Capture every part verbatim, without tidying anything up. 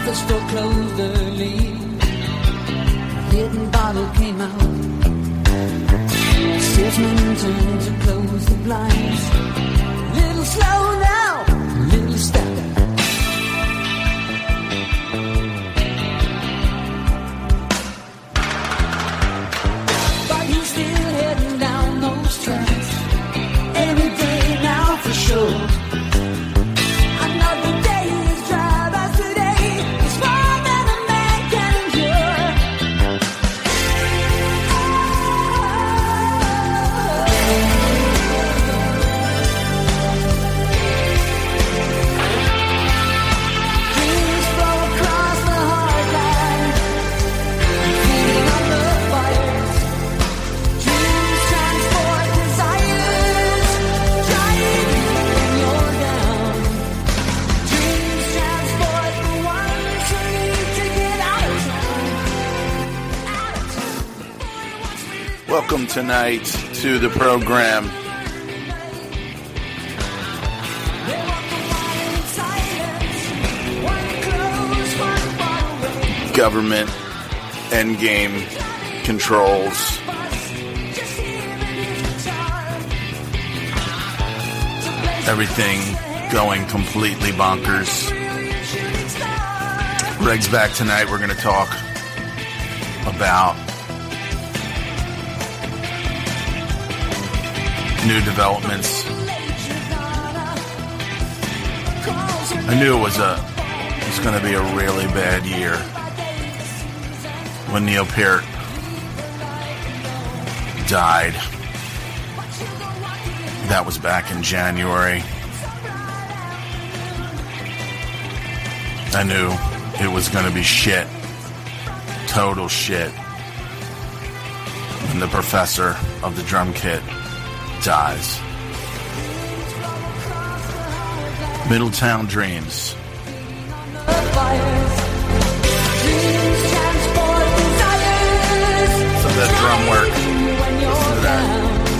the store closed early. Hidden bottle came out. Salesman turned to close the blinds. Little slow now, little step. But he's still heading down those tracks. Every day now for sure. Another day is dry as today. It's more than a man can endure. Dreams flow across the hard line, feeding on the fires. Dreams transport desires, driving you when you're down. Dreams transport the ones who need to get out of town. Out of town. Welcome tonight to the program. They walk the line in silence. One close, one far away. Government endgame controls. Just hearing his guitar. Everything going completely bonkers. Greg's back tonight. We're going to talk about new developments. I knew it was a it was going to be a really bad year when Neil Peart died. That was back in January. I knew it was going to be shit. Total shit. When the professor of the drum kit dies. Middletown Dreams. So that drum work. Listen to that.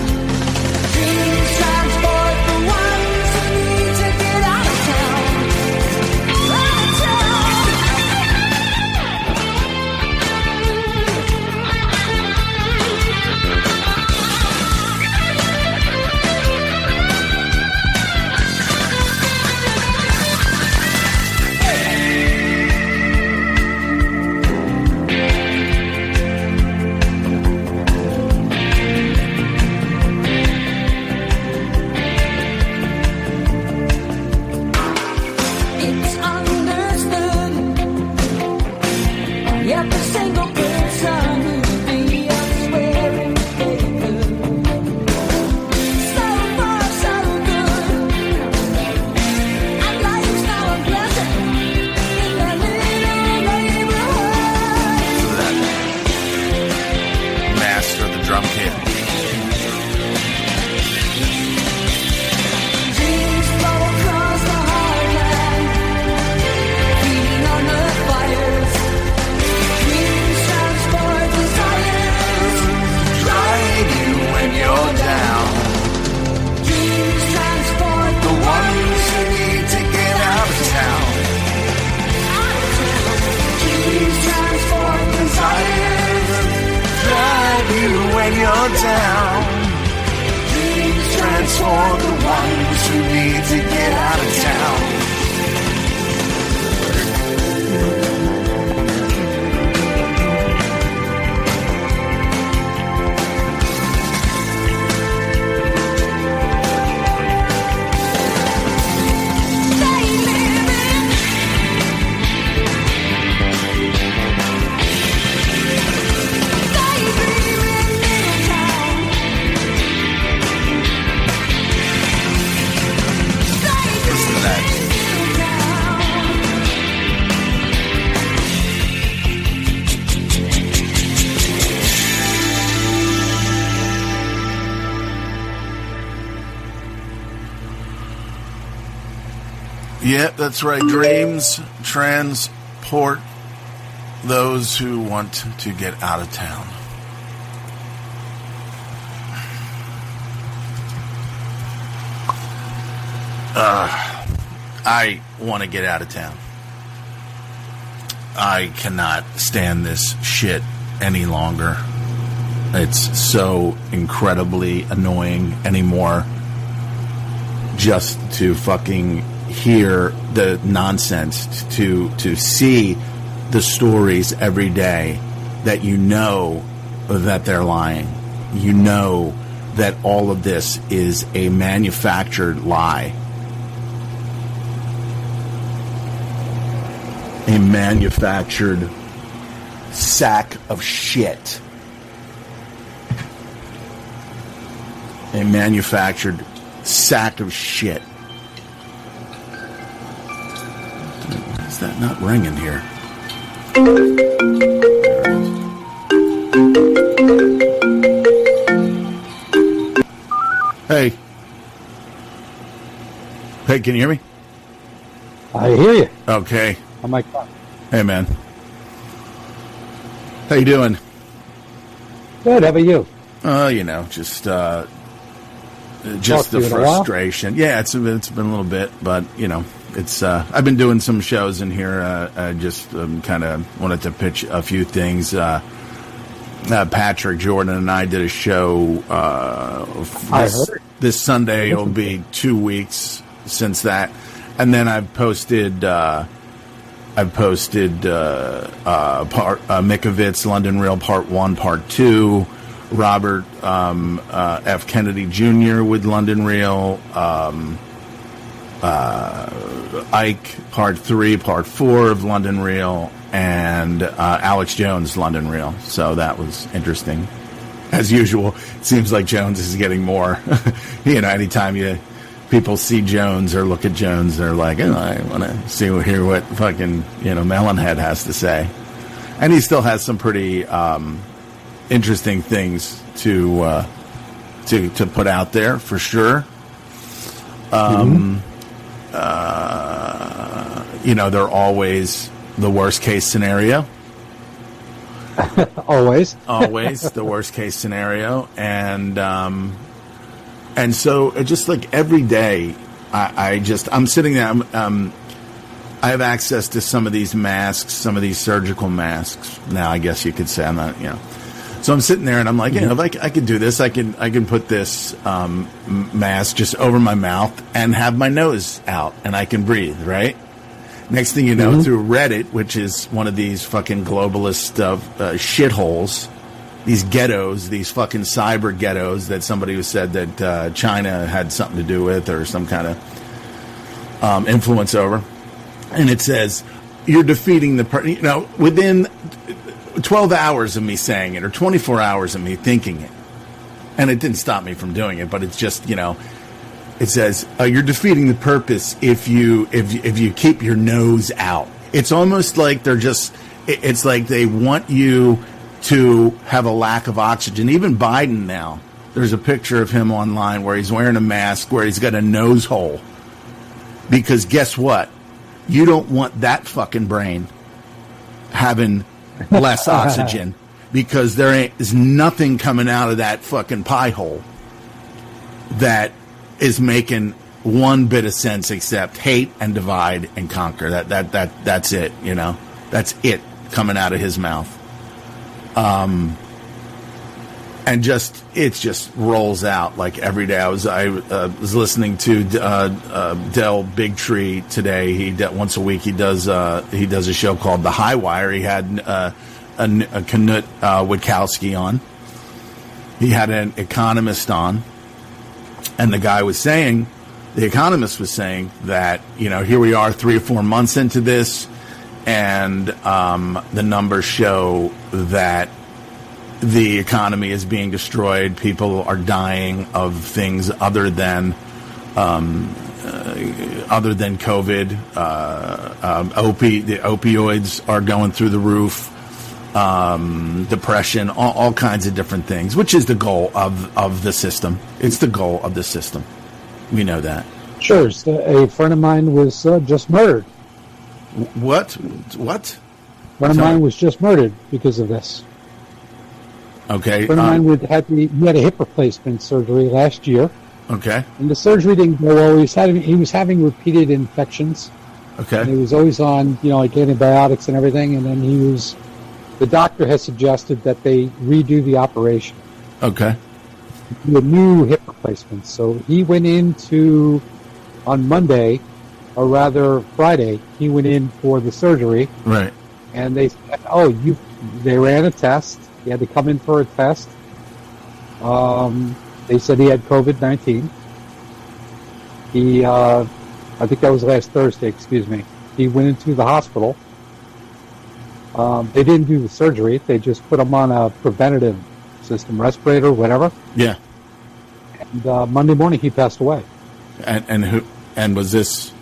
Yeah, that's right. Dreams transport those who want to get out of town. Uh, I want to get out of town. I cannot stand this shit any longer. It's so incredibly annoying anymore just to fucking hear the nonsense, to to see the stories every day that you know that they're lying. You know that all of this is a manufactured lie. A manufactured sack of shit. A manufactured sack of shit. Is that not ringing here? Hey. Hey, can you hear me? I hear you. Okay. On my car. Hey, man. How you doing? Good. How about you? Uh, you know, just uh, just the frustration. Yeah, it's it's been a little bit, but you know, it's. Uh, I've been doing some shows in here. Uh, I just um, kind of wanted to pitch a few things. Uh, uh, Patrick Jordan and I did a show. Uh, this, I heard. This Sunday will be two weeks since that, and then I've posted. Uh, I've posted uh, uh, part uh, Mikovits, London Real Part One, Part Two. Robert um, uh, F. Kennedy Junior with London Real, um, uh, Ike Part Three, Part Four of London Real, and uh, Alex Jones London Real. So that was interesting. As usual, it seems like Jones is getting more. You know, anytime you people see Jones or look at Jones, they're like, oh, I want to see hear what fucking you know Melonhead has to say, and he still has some pretty. Um, Interesting things to uh, to to put out there for sure. Um, mm-hmm. uh, you know, they're always the worst case scenario. always, always the worst case scenario, and um, and so it just like every day, I, I just I'm sitting there. I'm, um, I have access to some of these masks, some of these surgical masks. Now, I guess you could say I'm not, you know. So I'm sitting there and I'm like, you know, if I, I could do this, I can I can put this um, mask just over my mouth and have my nose out and I can breathe, right? Next thing you know, mm-hmm. through Reddit, which is one of these fucking globalist uh, uh, shitholes, these ghettos, these fucking cyber ghettos that somebody who said that uh, China had something to do with or some kind of um, influence over. And it says, you're defeating the, per- you know, within twelve hours of me saying it or twenty-four hours of me thinking it. And it didn't stop me from doing it, but it's just, you know, it says, uh, you're defeating the purpose if you, if, if you keep your nose out. It's almost like they're just, it's like they want you to have a lack of oxygen. Even Biden now, there's a picture of him online where he's wearing a mask, where he's got a nose hole. Because guess what? You don't want that fucking brain having less oxygen, because there ain't is nothing coming out of that fucking pie hole that is making one bit of sense except hate and divide and conquer. That that that that's it. You know, that's it coming out of his mouth. Um, and just it just rolls out like every day. I was I uh, was listening to uh, uh, Del Bigtree today. He once a week he does uh, he does a show called The High Wire. He had uh, a, a Knut uh, Witkowski on. He had an economist on, and the guy was saying, the economist was saying that you know here we are three or four months into this, and um, the numbers show that the economy is being destroyed. People are dying of things other than um, uh, other than COVID. Uh, um, opi- the opioids are going through the roof. Um, depression, all, all kinds of different things, which is the goal of, of the system. It's the goal of the system. We know that. Sure. So a friend of mine was uh, just murdered. What? What? A friend of Sorry. mine was just murdered because of this. Okay. A friend of um, mine would had the, he had a hip replacement surgery last year. Okay. And the surgery didn't go well. He was having, he was having repeated infections. Okay. And he was always on, you know, like antibiotics and everything. And then he was, the doctor has suggested that they redo the operation. Okay. The new hip replacement. So he went into, on Monday, or rather Friday, he went in for the surgery. Right. And they said, oh, you, they ran a test. He had to come in for a test. Um, they said he had COVID nineteen. He, uh, I think that was last Thursday, excuse me. He went into the hospital. Um, they didn't do the surgery. They just put him on a preventative system, respirator, whatever. Yeah. And uh, Monday morning he passed away. And, and who? And was this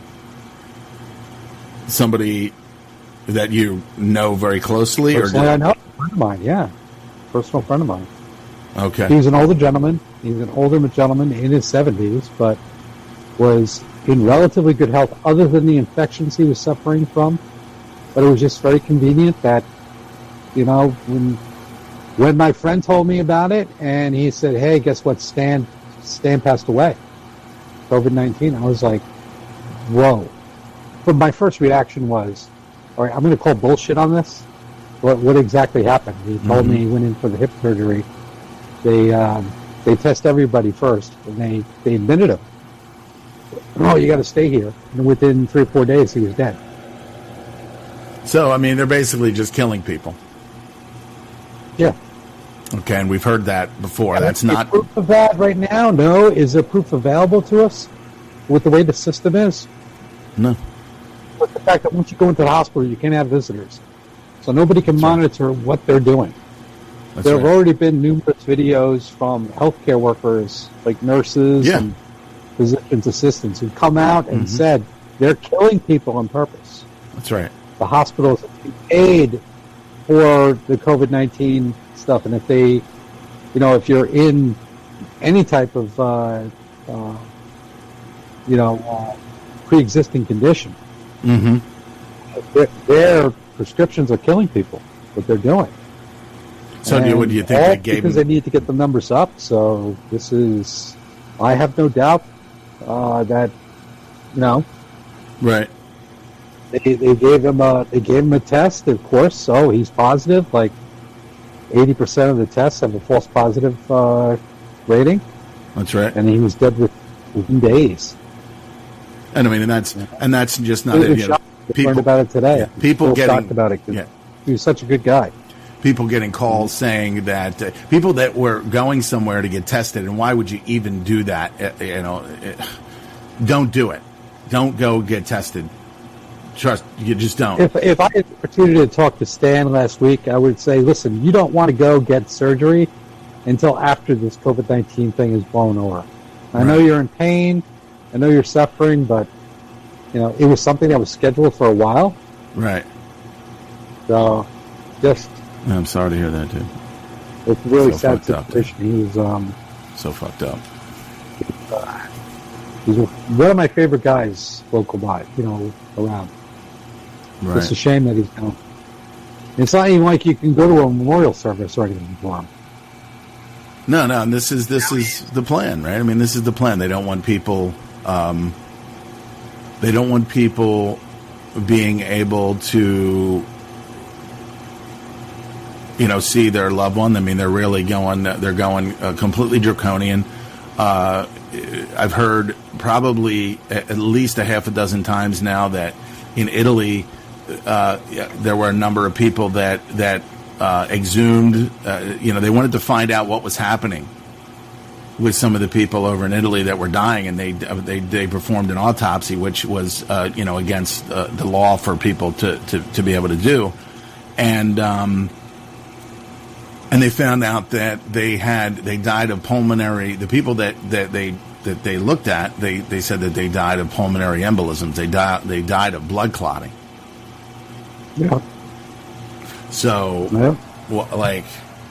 somebody that you know very closely? Personally, or I know. A friend of mine, yeah. Personal friend of mine. Okay. He was an older gentleman. He was an older gentleman in his seventies, but was in relatively good health other than the infections he was suffering from. But it was just very convenient that, you know, when when my friend told me about it and he said, hey, guess what, Stan, Stan passed away, COVID nineteen, I was like, whoa. But my first reaction was, all right, I'm going to call bullshit on this. What what exactly happened? He told Mm-hmm. me he went in for the hip surgery. They um, they test everybody first, and they, they admitted him. Oh, you got to stay here. And within three or four days, he was dead. So, I mean, they're basically just killing people. Yeah. Okay, and we've heard that before. That's Is there not... proof of that right now? No. Is there proof available to us with the way the system is? No. With the fact that once you go into the hospital, you can't have visitors. So nobody can That's right. monitor what they're doing. That's there have right. already been numerous videos from healthcare workers, like nurses Yeah. and physician's assistants, who come out and Mhm. said they're killing people on purpose. That's right. The hospitals have been paid for the COVID nineteen stuff, and if they, you know, if you're in any type of, uh, uh, you know, uh, pre-existing condition, Mm-hmm. their, their prescriptions are killing people. What they're doing. So, do you, what do you think all they gave because him? they need to get the numbers up. So this is, I have no doubt uh, that, you know, Right. they they gave him a they gave him a test, of course. So he's positive. Like eighty percent of the tests have a false positive uh, rating, That's right. and he was dead with, within days. And I mean, and that's and that's just not It it. was You know, shocked. I people learned about it today. yeah, I'm people still getting- shocked about it. 'Cause yeah. he was such a good guy. people getting calls saying that uh, people that were going somewhere to get tested, and why would you even do that? Uh, you know, uh, don't do it. Don't go get tested. Trust you just don't. If if I had the opportunity to talk to Stan last week, I would say, listen, you don't want to go get surgery until after this COVID nineteen thing is blown over. I know Right. you're in pain. I know you're suffering, but you know it was something that was scheduled for a while. Right. So, just I'm sorry to hear that, dude. it's a really So sad fucked up, situation. He was um, So fucked up. he's one of my favorite guys, local by you know around. Right. It's a shame that he's gone. It's not even like you can go to a memorial service or anything for him. No, no. And this is this is the plan, right? I mean, this is the plan. They don't want people. Um, they don't want people being able to, you know, see their loved one. I mean, they're really going. They're going uh, completely draconian. Uh, I've heard probably at least a half a dozen times now that in Italy uh, yeah, there were a number of people that that uh, exhumed. Uh, you know, they wanted to find out what was happening with some of the people over in Italy that were dying, and they they, they performed an autopsy, which was uh, you know against uh, the law for people to, to, to be able to do, and um, and they found out that they had they died of pulmonary. The people that, that they that they looked at, they, they said that they died of pulmonary embolisms. They died they died of blood clotting. Yeah. So, Yeah. well, like.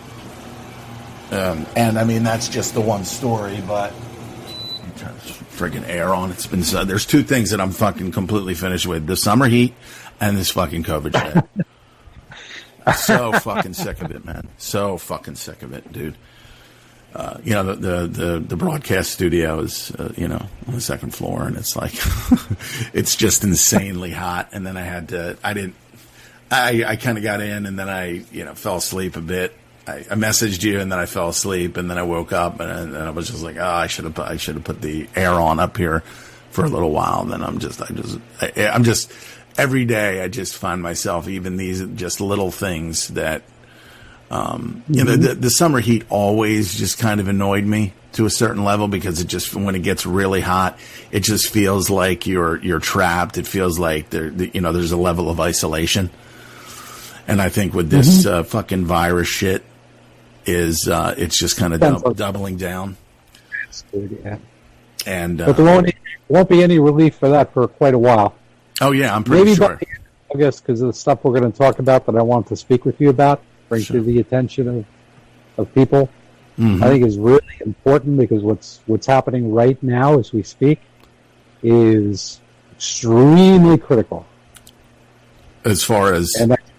Um, and I mean that's just the one story, but I'm turn this friggin' air on. It's been so, there's two things that I'm fucking completely finished with: the summer heat and this fucking COVID shit. So fucking sick of it, man. So fucking sick of it, dude. uh, you know, the, the, the, the broadcast studio is, uh, you know, on the second floor, and it's like, it's just insanely hot. And then I had to, I didn't, I, I kind of got in, and then I, you know, fell asleep a bit. I, I messaged you, and then I fell asleep, and then I woke up, and, and I was just like, oh, I should have, I should have put the air on up here for a little while. And then I'm just, I just, I, I'm just, every day I just find myself, even these just little things that, um, mm-hmm. you know, the, the summer heat always just kind of annoyed me to a certain level, because it just, when it gets really hot, it just feels like you're, you're trapped. It feels like there, you know, there's a level of isolation. And I think with this, mm-hmm. uh, fucking virus shit is, uh, it's just kind of dub- doubling down. That's good, yeah. And, uh, but there won't, won't be any relief for that for quite a while. Oh yeah, I'm pretty Maybe sure. By the end of August, because of the stuff we're going to talk about that I want to speak with you about, bring Sure. to the attention of, of people. Mm-hmm. I think is really important, because what's what's happening right now as we speak is extremely critical. As far as And that,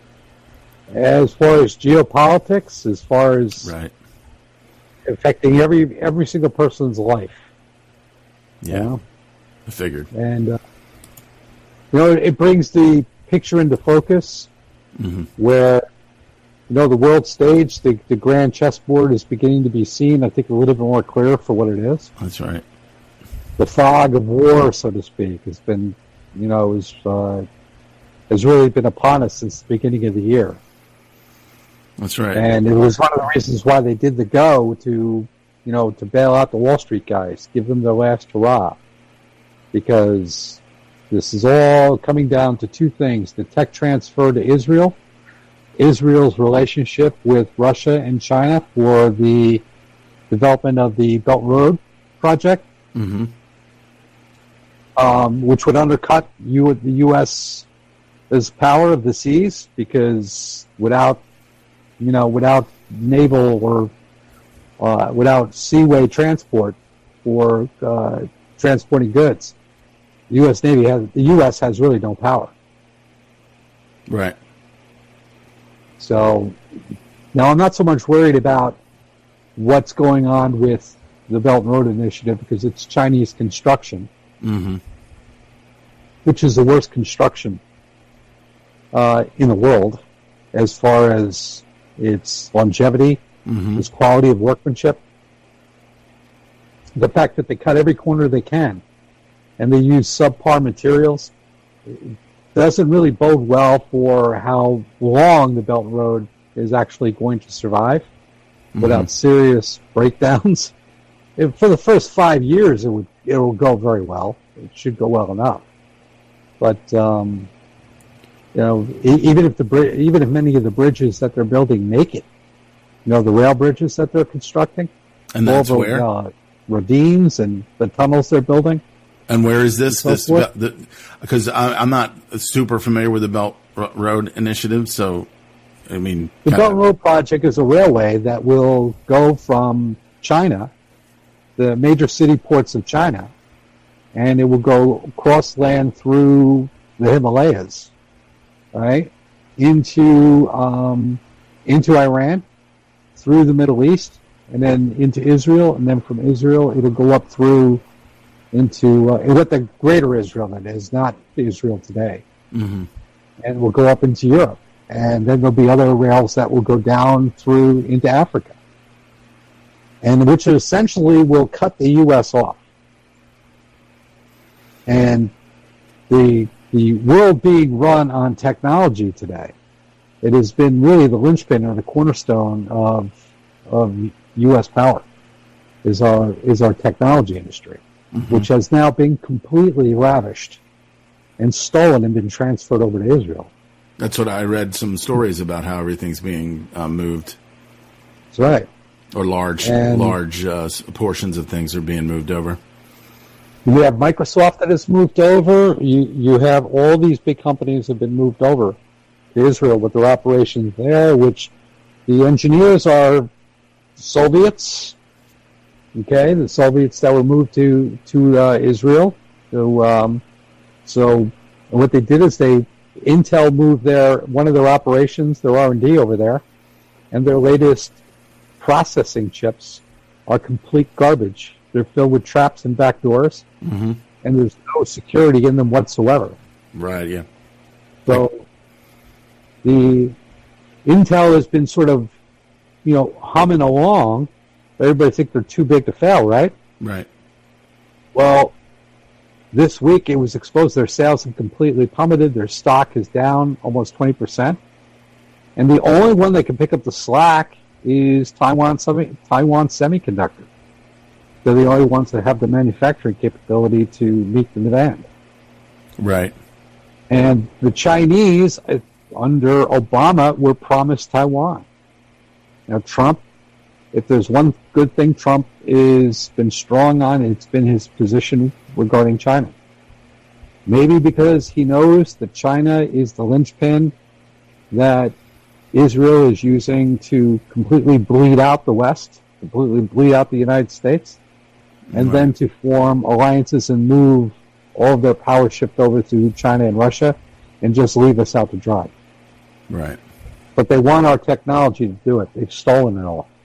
as far as geopolitics, as far as right, affecting every every single person's life. yeah, You know? I figured. And uh, you know, it brings the picture into focus, Mm-hmm. where you know the world stage, the the grand chessboard is beginning to be seen. I think a little bit more clear for what it is. That's right. The fog of war, so to speak, has been, you know, is uh, has really been upon us since the beginning of the year. That's right. And it was one of the reasons why they did the go to, you know, to bail out the Wall Street guys, give them their last hurrah. Because this is all coming down to two things: the tech transfer to Israel, Israel's relationship with Russia and China for the development of the Belt and Road project, Mm-hmm. um, which would undercut you, the U S as power of the seas, because without, you know, without naval or uh, without seaway transport for uh, transporting goods, the U S Navy has the U S has really no power. Right. So now I'm not so much worried about what's going on with the Belt and Road Initiative, because it's Chinese construction, Mm-hmm. which is the worst construction uh, in the world as far as its longevity, Mm-hmm. its quality of workmanship. The fact that they cut every corner they can and they use subpar materials doesn't really bode well for how long the Belt and Road is actually going to survive Mm-hmm. without serious breakdowns. If for the first five years, it would it will go very well. It should go well enough. But um, you know, e- even if the bri- even if many of the bridges that they're building make it, you know, the rail bridges that they're constructing, And that's all the, where. uh, ravines and the tunnels they're building. And where is this? So This forth. because I'm not super familiar with the Belt Ro- Road Initiative, so I mean, The kinda- Belt and Road Project is a railway that will go from China, the major city ports of China, and it will go across land through the Himalayas, right, into um, into Iran, through the Middle East, and then into Israel, and then from Israel it'll go up through into uh, what the greater Israel that is, not Israel today, Mhm. and will go up into Europe. And then there'll be other rails that will go down through into Africa, and which essentially will cut the U S off. And the the world being run on technology today, it has been really the linchpin or the cornerstone of of U S power is our is our technology industry, Mm-hmm. which has now been completely ravished and stolen and been transferred over to Israel. That's what I read some stories about, how everything's being uh, moved, That's right. or large And- large uh, s- portions of things are being moved over. You have Microsoft that has moved over. You you have all these big companies have been moved over to Israel with their operations there, which the engineers are Soviets. Okay, the Soviets that were moved to to uh, Israel. So um, so what they did is they Intel moved their one of their operations, their R and D over there, and their latest processing chips are complete garbage. They're filled with traps and backdoors, Mm-hmm. and there's no security in them whatsoever. Right. Yeah. So the Intel has been sort of, you know, humming along. Everybody thinks they're too big to fail, right? Right. Well, this week it was exposed their sales have completely plummeted. Their stock is down almost twenty percent. And the only one that can pick up the slack is Taiwan, Semi- Taiwan Semiconductor. They're the only ones that have the manufacturing capability to meet the demand. Right. And the Chinese, uh, under Obama, were promised Taiwan. Now, Trump, if there's one good thing Trump has been strong on, it's been his position regarding China. Maybe because he knows that China is the linchpin that Israel is using to completely bleed out the West, completely bleed out the United States, and Right. then to form alliances and move all of their power shipped over to China and Russia and just leave us out to dry. Right. But they want our technology to do it. They've stolen it all.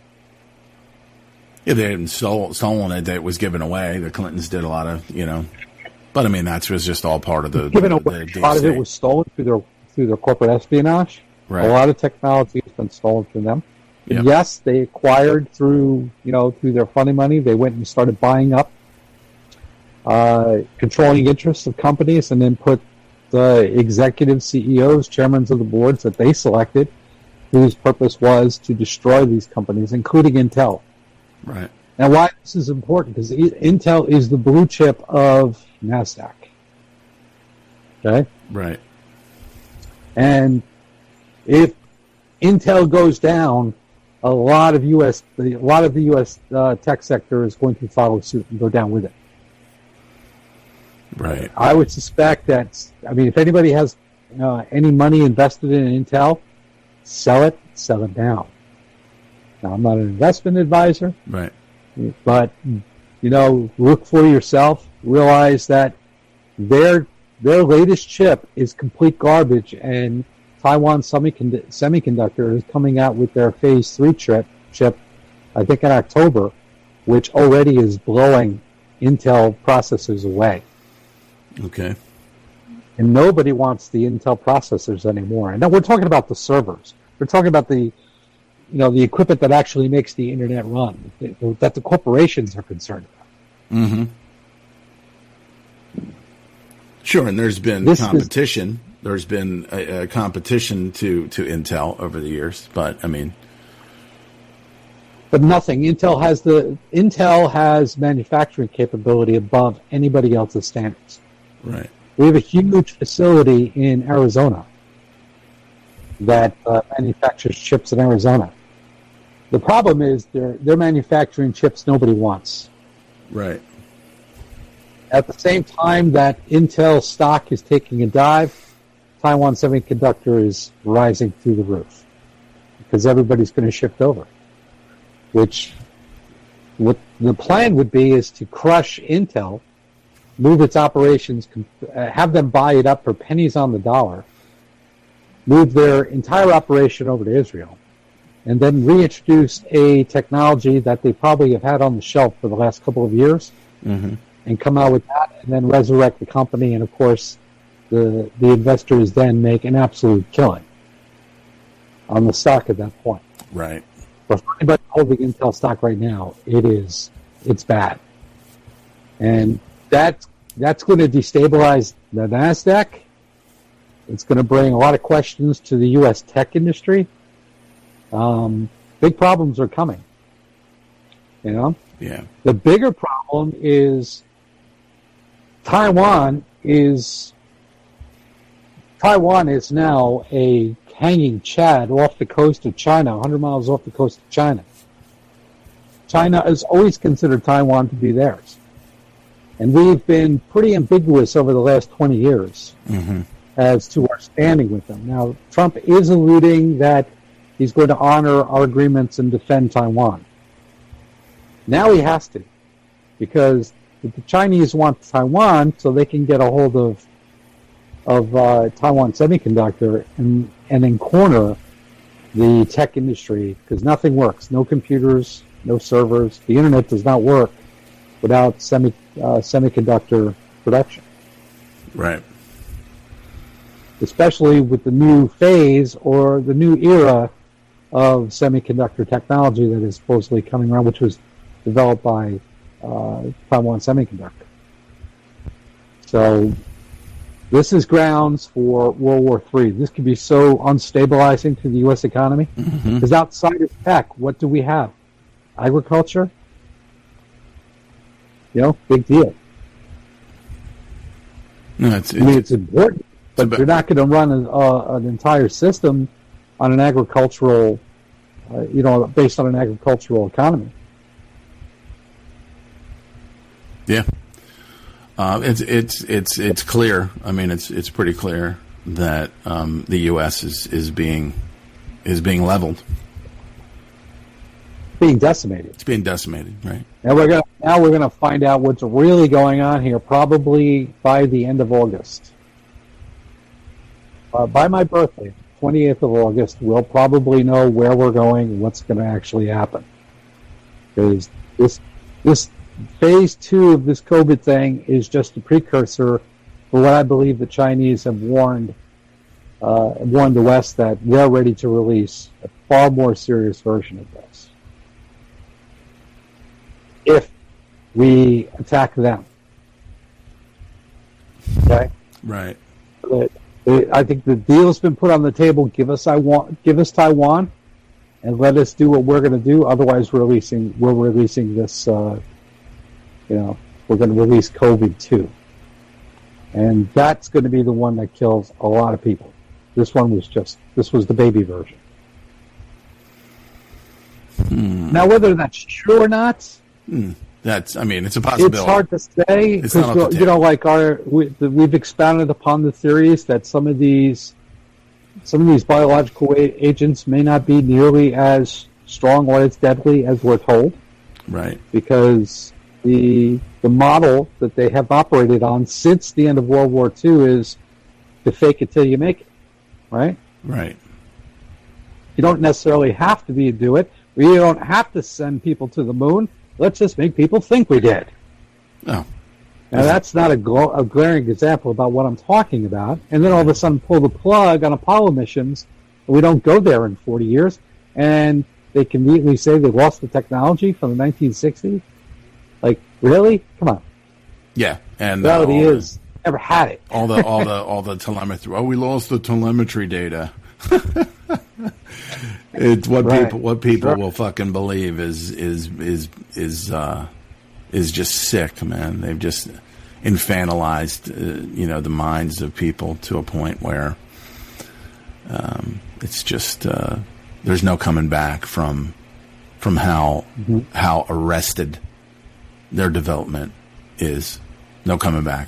Yeah, they hadn't stole, stolen it. It was given away. The Clintons did a lot of, you know. But, I mean, that was just all part of the... Given the, away, the a lot of it state. was stolen through their through their corporate espionage. Right. A lot of technology has been stolen from them. And Yep. yes, they acquired through you know through their funding money. They went and started buying up uh, controlling interests of companies, and then put the executive C E Os, chairmen of the boards that they selected, whose purpose was to destroy these companies, including Intel. Right. Now, why this is important? Because Intel is the blue chip of NASDAQ. Okay? Right. And if Intel goes down, a lot of U S a lot of the U S uh, tech sector is going to follow suit and go down with it. Right. I would suspect that, I mean, if anybody has uh, any money invested in Intel, sell it, sell it now. Now, I'm not an investment advisor, Right. but, you know, look for yourself, realize that their their latest chip is complete garbage, and Taiwan Semicond- Semiconductor is coming out with their phase three chip, chip, I think in October, which already is blowing Intel processors away. Okay. And nobody wants the Intel processors anymore. And now we're talking about the servers. We're talking about the, you know, the equipment that actually makes the internet run, that the corporations are concerned about. Mm-hmm. Sure, and there's been This is- competition. There's been a, a competition to, to Intel over the years, but I mean, But nothing. Intel has the Intel has manufacturing capability above anybody else's standards. right, We have a huge facility in Arizona that uh, manufactures chips in Arizona. The problem is they're they're manufacturing chips nobody wants. right, At the same time that Intel stock is taking a dive, Taiwan Semiconductor is rising through the roof because everybody's going to shift over. Which, what the plan would be is to crush Intel, move its operations, uh, have them buy it up for pennies on the dollar, move their entire operation over to Israel, and then reintroduce a technology that they probably have had on the shelf for the last couple of years, mm-hmm. and come out with that, and then resurrect the company, and of course, the the investors then make an absolute killing on the stock at that point. right, But for anybody holding Intel stock right now, it is it's bad, and that that's going to destabilize the NASDAQ. It's going to bring a lot of questions to the U S tech industry. Um, big problems are coming. You know, yeah, the bigger problem is Taiwan is Taiwan is now a hanging Chad off the coast of China, one hundred miles off the coast of China. China has always considered Taiwan to be theirs. And we've been pretty ambiguous over the last twenty years mm-hmm. as to our standing with them. Now, Trump is alluding that he's going to honor our agreements and defend Taiwan. Now he has to, because the Chinese want Taiwan so they can get a hold of of uh, Taiwan Semiconductor and and then corner the tech industry, because nothing works. No computers, no servers. The internet does not work without semi uh, semiconductor production. Right. Especially with the new phase or the new era of semiconductor technology that is supposedly coming around, which was developed by uh, Taiwan Semiconductor. So this is grounds for World War Three. This could be so unstabilizing to the U S economy. Because mm-hmm. outside of tech, what do we have? Agriculture? You know, big deal. No, it's, it's, I mean, it's important, but it's you're not going to run an, uh, an entire system on an agricultural, uh, you know, based on an agricultural economy. Yeah. Uh, it's it's it's it's clear. I mean, it's it's pretty clear that um, the U S is, is being is being leveled, being decimated. It's being decimated, right? Now we're gonna now we're gonna find out what's really going on here, probably by the end of August. Uh, by my birthday, twenty-eighth of August, we'll probably know where we're going, what's going to actually happen. Because this this. Phase two of this COVID thing is just a precursor for what I believe the Chinese have warned uh, warned the West that they're ready to release a far more serious version of this if we attack them. Okay? Right. But I think the deal's been put on the table. Give us I want, give us Taiwan, and let us do what we're going to do. Otherwise, we're releasing we're releasing this. Uh, You know, we're going to release COVID two. And that's going to be the one that kills a lot of people. This one was just, this was the baby version. Hmm. Now, whether that's true or not, hmm. that's, I mean, it's a possibility. It's hard to say. Because, you know, like our, we, the, we've expounded upon the theories that some of these, some of these biological agents may not be nearly as strong or as deadly as we're told. Right. Because The the model that they have operated on since the end of World War Two is to fake it till you make it, right? Right. You don't necessarily have to be do it. We don't have to send people to the moon. Let's just make people think we did. Oh. Now that's not a, gl- a glaring example about what I'm talking about. And then all of a sudden pull the plug on Apollo missions. And we don't go there in forty years. And they conveniently say they lost the technology from the nineteen sixties. Like, really? Come on. Yeah, and the reality uh, is, never had it. all the all the all the telemetry. Oh, we lost the telemetry data. It's what right. people what people sure. will fucking believe is is is is uh, is just sick, man. They've just infantilized, uh, you know, the minds of people to a point where um, it's just uh, there's no coming back from from how mm-hmm. how arrested their development is. No coming back.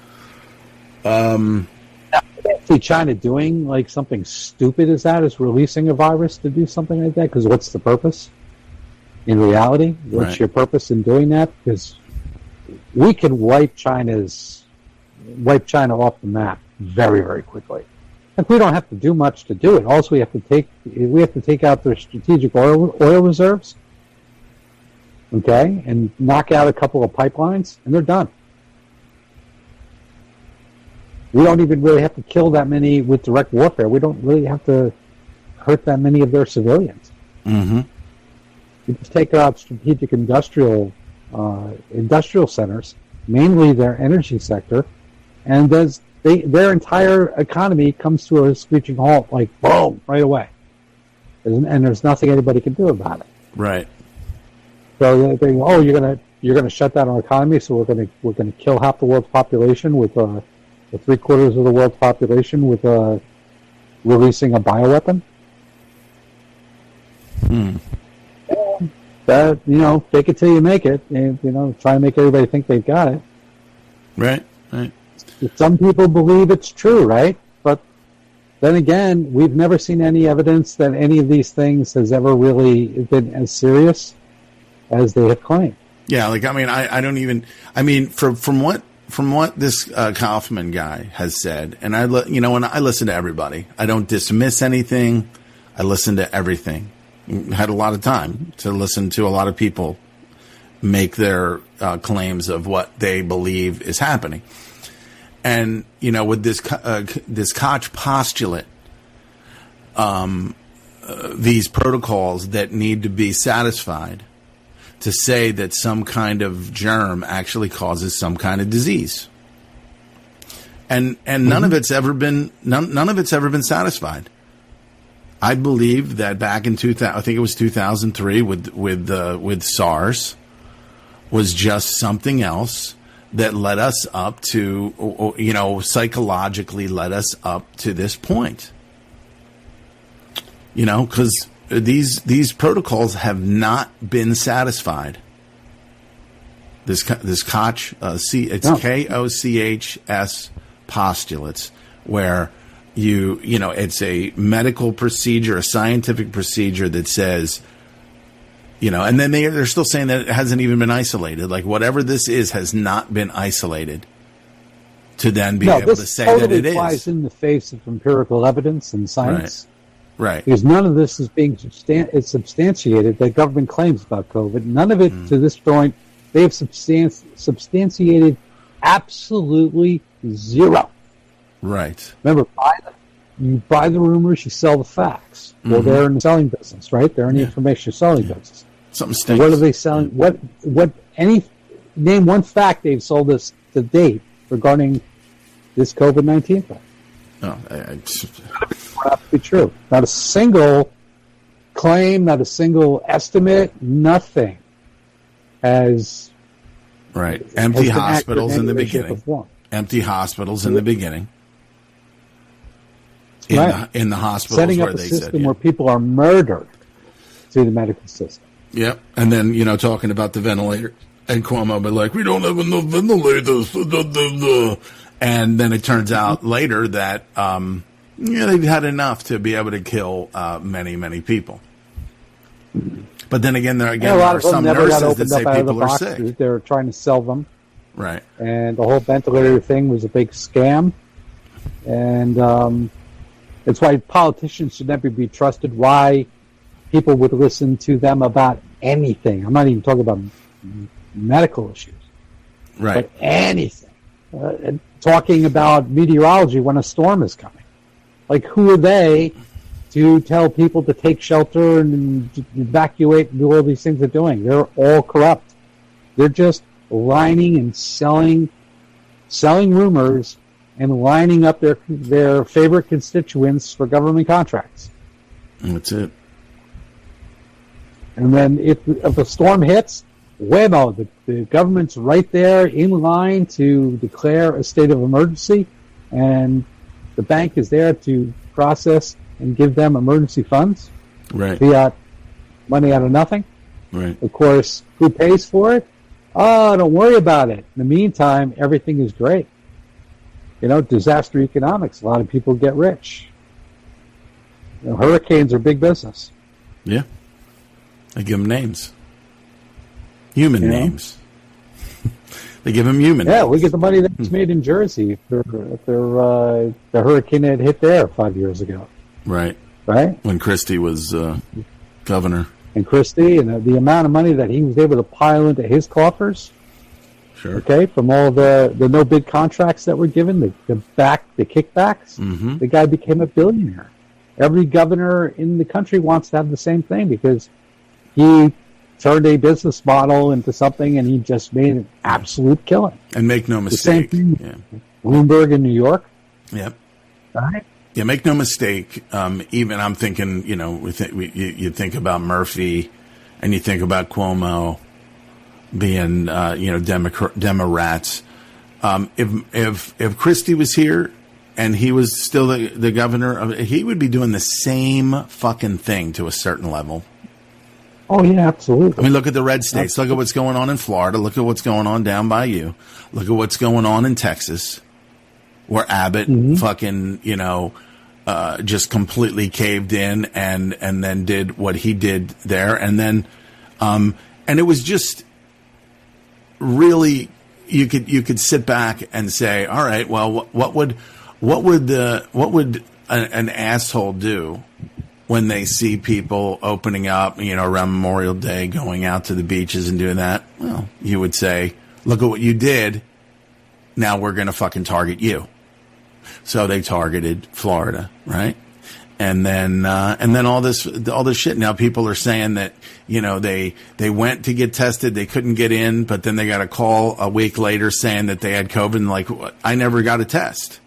Um, see China doing like something stupid as that, is releasing a virus to do something like that, because what's the purpose? In reality, what's right. your purpose in doing that? Because we can wipe China's wipe China off the map very, very quickly. Like, we don't have to do much to do it. Also, we have to take we have to take out their strategic oil oil reserves. Okay, and knock out a couple of pipelines, and they're done. We don't even really have to kill that many with direct warfare. We don't really have to hurt that many of their civilians. Mm-hmm. We just take out strategic industrial uh, industrial centers, mainly their energy sector, and does they, their entire economy comes to a screeching halt, like boom, right away. And there's nothing anybody can do about it. Right. So they think, oh, you're gonna you're gonna shut down our economy, so we're gonna we're gonna kill half the world's population with uh, with three quarters of the world's population with uh, releasing a bioweapon. Hmm. And that, you know, fake it till you make it, and you know, try and make everybody think they've got it. Right. Right. Some people believe it's true, right? But then again, we've never seen any evidence that any of these things has ever really been as serious as they have claimed. Yeah, like I mean, I, I don't even. I mean, from from what from what this uh, Kaufman guy has said, and I you know, when I listen to everybody, I don't dismiss anything. I listen to everything, had a lot of time to listen to a lot of people make their uh, claims of what they believe is happening. And, you know, with this uh, this Koch postulate, um, uh, these protocols that need to be satisfied to say that some kind of germ actually causes some kind of disease. And and none mm-hmm. of it's ever been none none of it's ever been satisfied. I believe that back in two thousand, I think it was two thousand three with with uh, with SARS, was just something else that led us up to, you know, psychologically led us up to this point. You know, because these these protocols have not been satisfied. This this Koch, uh, C, it's no. K O C H S postulates, where you you know it's a medical procedure, a scientific procedure that says, you know, and then they they're still saying that it hasn't even been isolated. Like whatever this is has not been isolated to then be no, able to say totally that it is. This flies in the face of empirical evidence and science. Right. Right. Because none of this is being substan- it's substantiated that government claims about COVID. None of it mm. to this point, they have substan- substantiated absolutely zero. Right. Remember, buy the, you buy the rumors, you sell the facts. Mm-hmm. Well, they're in the selling business, right? They're in the yeah. information selling yeah. business. Something stinks. And what are they selling? What, what, any, name one fact they've sold us to date regarding this COVID nineteen thing. No, I, I, not to be true. Not a single claim, not a single estimate, nothing has. Right. Empty has hospitals in the beginning. Empty hospitals in the beginning. In, right. the, in the hospitals setting where up a they system said, yeah. where people are murdered through the medical system. Yep. And then, you know, talking about the ventilator, and Cuomo be like, we don't have enough ventilators. And then it turns out later that, um, yeah, they've had enough to be able to kill uh, many, many people. But then again, there again yeah, there are some nurses that say people are sick. They're trying to sell them. Right. And the whole ventilator thing was a big scam. And um, it's why politicians should never be trusted, why people would listen to them about anything. I'm not even talking about medical issues. Right. But anything. Uh, and talking about meteorology when a storm is coming. Like, who are they to tell people to take shelter and evacuate and do all these things they're doing? They're all corrupt. They're just lining and selling, selling rumors and lining up their their favorite constituents for government contracts. That's it. And then if, if a storm hits, whammo, the, the government's right there in line to declare a state of emergency, and the bank is there to process and give them emergency funds. Right. Fiat money out of nothing. Right. Of course, who pays for it? Oh, don't worry about it. In the meantime, everything is great. You know, disaster economics. A lot of people get rich. You know, hurricanes are big business. Yeah. They give them names. Human you names. They give them human yeah, names. Yeah, look at the money that's made in Jersey for, for uh, the hurricane that hit there five years ago. Right. Right? When Christie was uh, governor. And Christie, and uh, the amount of money that he was able to pile into his coffers. Sure. Okay, from all the, the no bid contracts that were given, the, the back, the kickbacks, mm-hmm. the guy became a billionaire. Every governor in the country wants to have the same thing because he turned a business model into something and he just made an absolute killing. And make no mistake. The same thing. Yeah. Bloomberg in New York. Yep. Right? Yeah, make no mistake. Um, even I'm thinking, you know, we th- we, you, you think about Murphy and you think about Cuomo being, uh, you know, Demo- Democrats. Um, if, if, if Christie was here and he was still the, the governor, of, he would be doing the same fucking thing to a certain level. Oh, yeah, absolutely. I mean, look at the red states. Absolutely. Look at what's going on in Florida. Look at what's going on down by you. Look at what's going on in Texas, where Abbott mm-hmm. fucking, you know, uh, just completely caved in and, and then did what he did there. And then, um, and it was just really, you could, you could sit back and say, all right, well, what, what would, what would the, what would a, an asshole do when they see people opening up, you know, around Memorial Day, going out to the beaches and doing that, well, you would say, look at what you did. Now we're going to fucking target you. So they targeted Florida, right? And then, uh, and then all this, all this shit. Now people are saying that, you know, they, they went to get tested. They couldn't get in, but then they got a call a week later saying that they had COVID and like, I never got a test.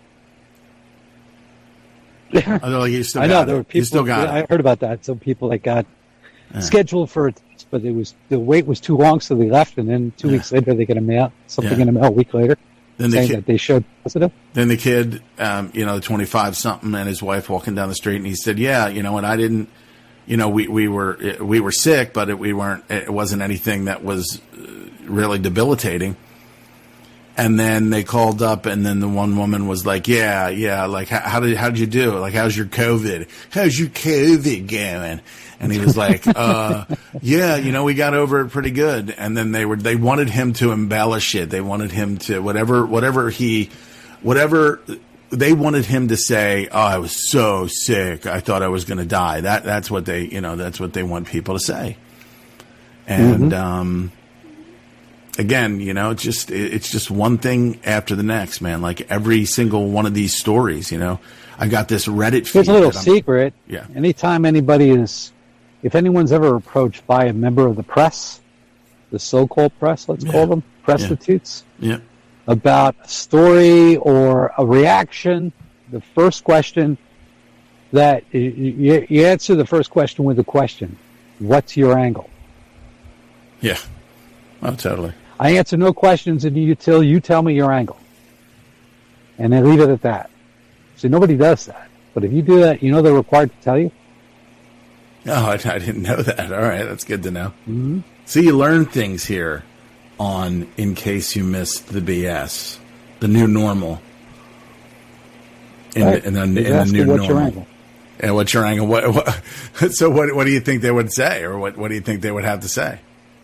Yeah. They're like, you still I got know it. there were people. You still got I it. heard about that. Some people that got Yeah. scheduled for a test, but it was the wait was too long, so they left, and then two Yeah. weeks later they get a mail something Yeah. in the mail a week later Then the saying kid, that they showed positive. then the kid, um, you know, twenty-five something, and his wife walking down the street, and he said, "Yeah, you know, and I didn't, you know, we we were we were sick, but it, we weren't. It wasn't anything that was uh, really debilitating." And then they called up, and then the one woman was like, "Yeah, yeah, like how, how did how did you do? Like how's your COVID? How's your COVID going?" And he was like, uh, "Yeah, you know, we got over it pretty good." And then they were they wanted him to embellish it. They wanted him to whatever whatever he whatever they wanted him to say. "Oh, I was so sick. I thought I was going to die." That that's what they you know that's what they want people to say. And Mm-hmm. um. Again, you know, it's just it's just one thing after the next, man. Like every single one of these stories, you know, I got this Reddit feed. Here's a little that I'm- secret. Yeah. Anytime anybody is, if anyone's ever approached by a member of the press, the so-called press, let's Yeah. call them, prostitutes, Yeah, about a story or a reaction, the first question that you, you, you answer the first question with a question: what's your angle? yeah, oh, totally. I answer no questions until you tell me your angle. And they leave it at that. See, nobody does that. But if you do that, you know they're required to tell you? Oh, I, I didn't know that. All right, that's good to know. Mm-hmm. So you learn things here on In Case You Missed the B S, the new normal. In, Right. the, in the, in He's the asking new what's normal. your angle. And what's your angle? What, what, so what, what do you think they would say? Or what, what do you think they would have to say?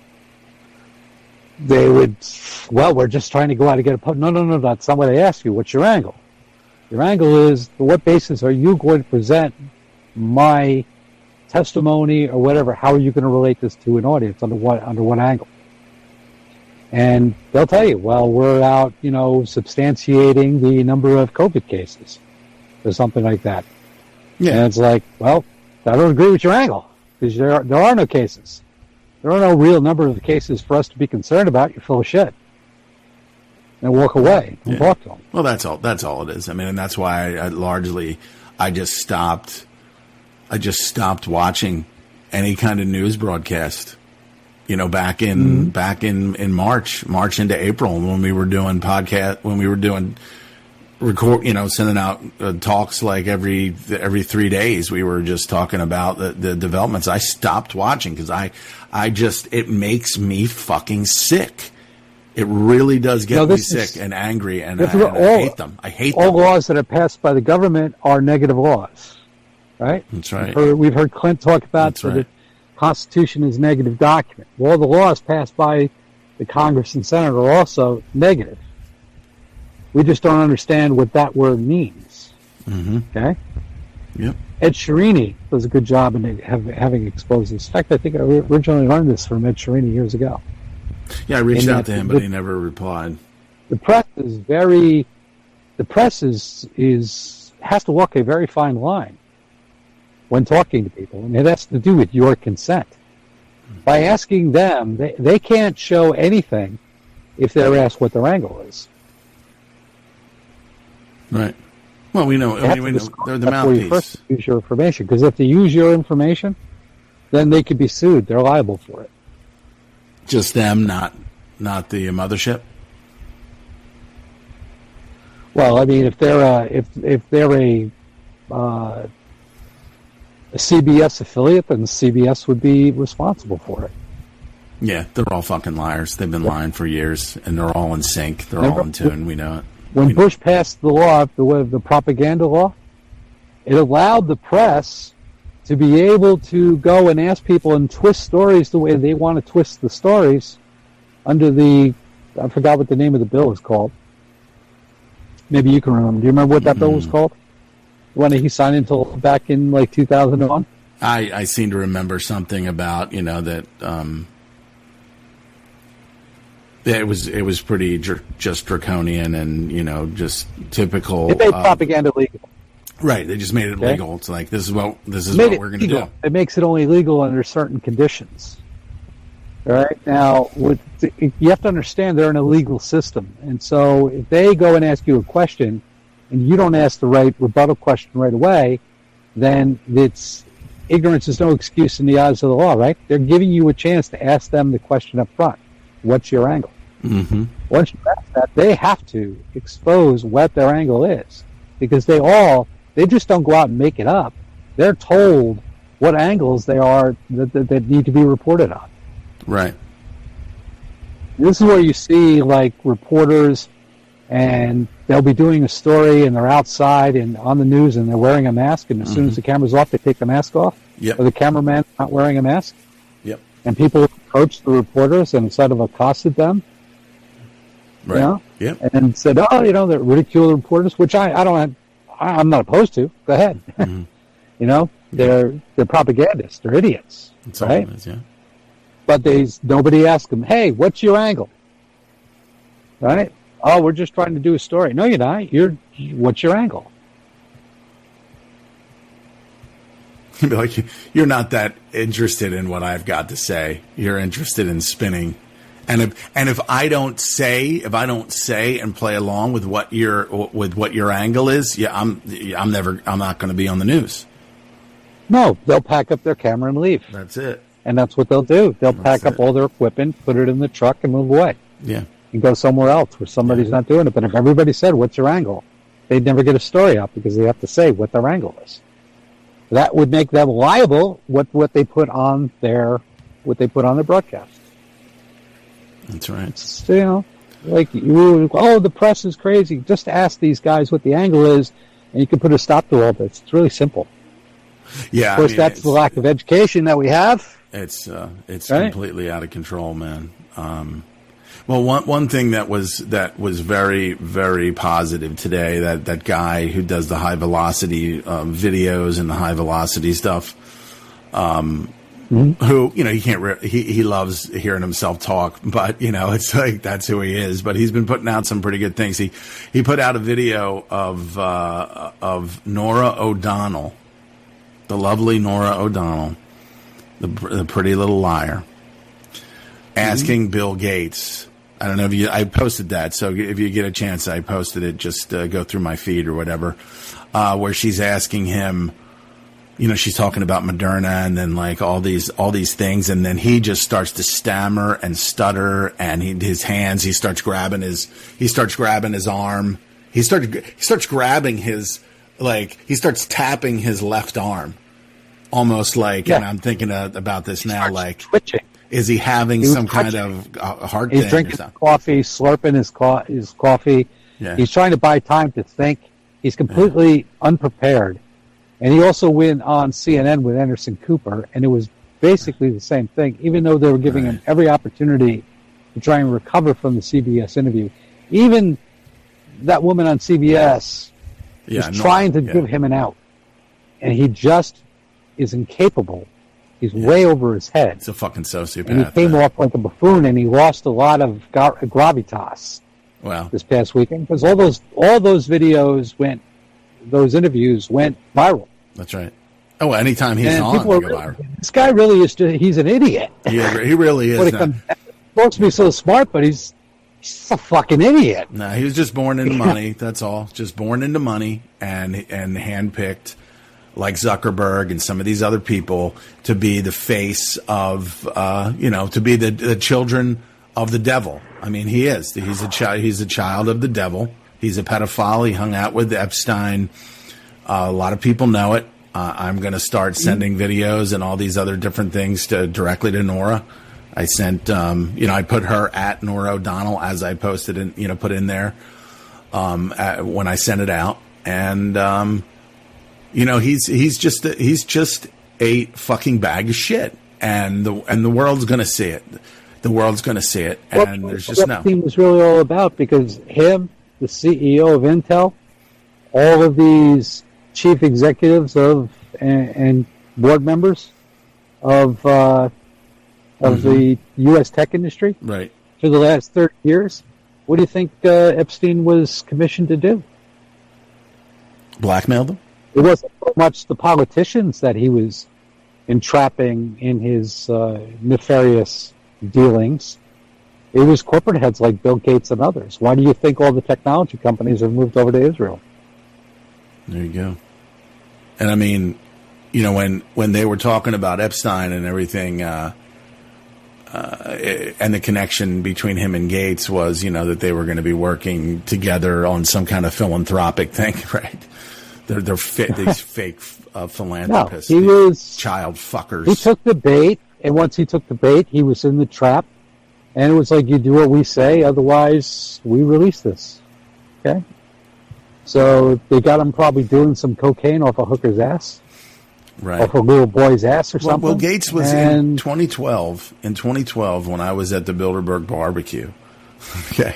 They would, well, we're just trying to go out and get a pub. No, no, no, that's not what I asked you. What's your angle? Your angle is, on what basis are you going to present my testimony or whatever? How are you going to relate this to an audience? Under what, under what angle? And they'll tell you, well, we're out, you know, substantiating the number of COVID cases or something like that. Yeah. And it's like, well, I don't agree with your angle because there are, there are no cases. There are no real number of cases for us to be concerned about. You're full of shit. And walk away and Yeah. talk to them. Well, that's all. That's all it is. I mean, and that's why I, I largely, I just stopped. I just stopped watching any kind of news broadcast. You know, back in Mm-hmm. back in, in March, March into April, when we were doing podcast, when we were doing record, you know, sending out uh, talks like every every three days, we were just talking about the, the developments. I stopped watching because I, I just it makes me fucking sick. It really does get No, me this is- sick and angry, and, I, If we're and I all- hate them. I hate All them. laws that are passed by the government are negative laws, right? That's right. We've heard, we've heard Clint talk about That's that right. the Constitution is a negative document. Well, the laws passed by the Congress and Senate are also negative. We just don't understand what that word means. Mm-hmm. Okay? Yep. Ed Sheerini does a good job in have, having exposed this. In fact, I think I originally learned this from Ed Sheerini years ago. Yeah, I reached And out that- to him, but the- he never replied. The press is very, the press is, is has to walk a very fine line when talking to people, and it has to do with your consent. By asking them, they, they can't show anything if they're asked what their angle is. Right. Well, we know. They I have mean, we to know disclose they're the that before you mouthpiece. first use your information, because if they use your information, then they could be sued. They're liable for it. Just them, not not the mothership. Well, I mean, if they're a, if if they're a uh, a C B S affiliate, then C B S would be responsible for it. Yeah, they're all fucking liars. They've been lying for years, and they're all in sync. They're Remember- all in tune. We know it. When We know- Bush passed the law, the the propaganda law, it allowed the press to be able to go and ask people and twist stories the way they want to twist the stories under the, I forgot what the name of the bill is called. Maybe you can remember. Do you remember what that bill was called? The one that he signed into back in like two thousand one? I, I seem to remember something about, you know, that um, it was it was pretty dr- just draconian and, you know, just typical. It made uh, propaganda legal. Right, they just made it Okay. legal. It's like this is what this is Made what it we're going to legal. do. It makes it only legal under certain conditions. All right. Now, with you have to understand they're in a legal system, and so if they go and ask you a question, and you don't ask the right rebuttal question right away, then it's ignorance is no excuse in the eyes of the law. Right? They're giving you a chance to ask them the question up front. What's your angle? Mm-hmm. Once you ask that, they have to expose what their angle is, because they all they just don't go out and make it up. They're told what angles they are that, that, that need to be reported on. Right. This is where you see like reporters, and they'll be doing a story, and they're outside and on the news, and they're wearing a mask, and as mm-hmm. soon as the camera's off, they take the mask off. Yep. Or the cameraman's not wearing a mask. Yep. And people approached the reporters and instead of accosted them, right. you know, yep. and said, "Oh, you know, they're ridicule reporters," which I, I don't have, I, I'm not opposed to. Go ahead. Mm-hmm. You know, they're they're propagandists. They're idiots. That's right? all it is, yeah. But they nobody asked them, "Hey, what's your angle?" Right? Oh, we're just trying to do a story. No, you're not. You're what's your angle? You'd be like, you're not that interested in what I've got to say. You're interested in spinning. And if and if I don't say, if I don't say and play along with what your with what your angle is, yeah, I'm I'm never I'm not going to be on the news. No, they'll pack up their camera and leave. That's it. And that's what they'll do. They'll That's pack up it. all their equipment, put it in the truck, and move away. Yeah. And go somewhere else where somebody's not doing it. But if everybody said, "What's your angle?" they'd never get a story out because they have to say what their angle is. That would make them liable what what they put on their what they put on their broadcast. That's right. It's, you know, like you, oh, the press is crazy. Just ask these guys what the angle is, and you can put a stop to all this. It's really simple. Yeah. Of course, I mean, that's the lack of education that we have. It's uh, it's Right? completely out of control, man. Um, well, one one thing that was that was very very positive today, that that guy who does the high velocity um, videos and the high velocity stuff, um, mm-hmm. who you know he can't re- he he loves hearing himself talk, but you know it's like that's who he is. But he's been putting out some pretty good things. He he put out a video of uh, of Norah O'Donnell, the lovely Norah O'Donnell. The, the pretty little liar, asking mm-hmm. Bill Gates. I don't know if you. I posted that, so if you get a chance, I posted it. Just uh, go through my feed or whatever, uh, where she's asking him. You know, she's talking about Moderna and then like all these all these things, and then he just starts to stammer and stutter, and he, his hands. He starts grabbing his. He starts grabbing his arm. He started. He starts grabbing his like. He starts tapping his left arm. Almost like, yeah. and I'm thinking uh, about this he now, like, twitching. Is he having he some twitching. kind of uh, heart He's thing drinking or something? coffee, slurping his, co- his coffee. Yeah. He's trying to buy time to think. He's completely yeah. unprepared. And he also went on C N N with Anderson Cooper, and it was basically the same thing, even though they were giving right. him every opportunity to try and recover from the C B S interview. Even that woman on C B S yeah, was no, trying to yeah. give him an out. And he just is incapable. He's yeah. way over his head. It's a fucking sociopath. And he came man. off like a buffoon, and he lost a lot of gra- gravitas wow. this past weekend because all those all those videos went, those interviews went viral. That's right. Oh, well, anytime he's and on, people they are go really, viral. This guy really is just, he's an idiot. Yeah, he really is. When it comes, he's supposed to be so smart, but he's, he's a fucking idiot. No, he was just born into money. That's all. Just born into money and and handpicked, like Zuckerberg and some of these other people, to be the face of, uh, you know, to be the, the children of the devil. I mean, he is. He's a child. He's a child of the devil. He's a pedophile. He hung out with Epstein. Uh, a lot of people know it. Uh, I'm going to start sending videos and all these other different things to directly to Norah. I sent, um, you know, I put her at Norah O'Donnell as I posted and, you know, put in there um, at, when I sent it out. And, um, you know, he's he's just a, he's just a fucking bag of shit, and the and the world's going to see it. The world's going to see it, and well, there's just no. What the was really all about, because him, the C E O of Intel, all of these chief executives of and, and board members of uh, of Mm-hmm. the U S tech industry Right. for the last thirty years. What do you think uh, Epstein was commissioned to do? Blackmail them? It wasn't so much the politicians that he was entrapping in his uh, nefarious dealings. It was corporate heads like Bill Gates and others. Why do you think all the technology companies have moved over to Israel? There you go. And I mean, you know, when, when they were talking about Epstein and everything, uh, uh, and the connection between him and Gates was, you know, that they were going to be working together on some kind of philanthropic thing, right? They're, they're fit, these fake uh, philanthropists. No, he was child fuckers. He took the bait, and once he took the bait, he was in the trap. And it was like, you do what we say, otherwise we release this. Okay? So they got him probably doing some cocaine off a hooker's ass. Right. Off a little boy's ass or Well, something. well, Gates was and in twenty twelve. In twenty twelve, when I was at the Bilderberg barbecue. Okay.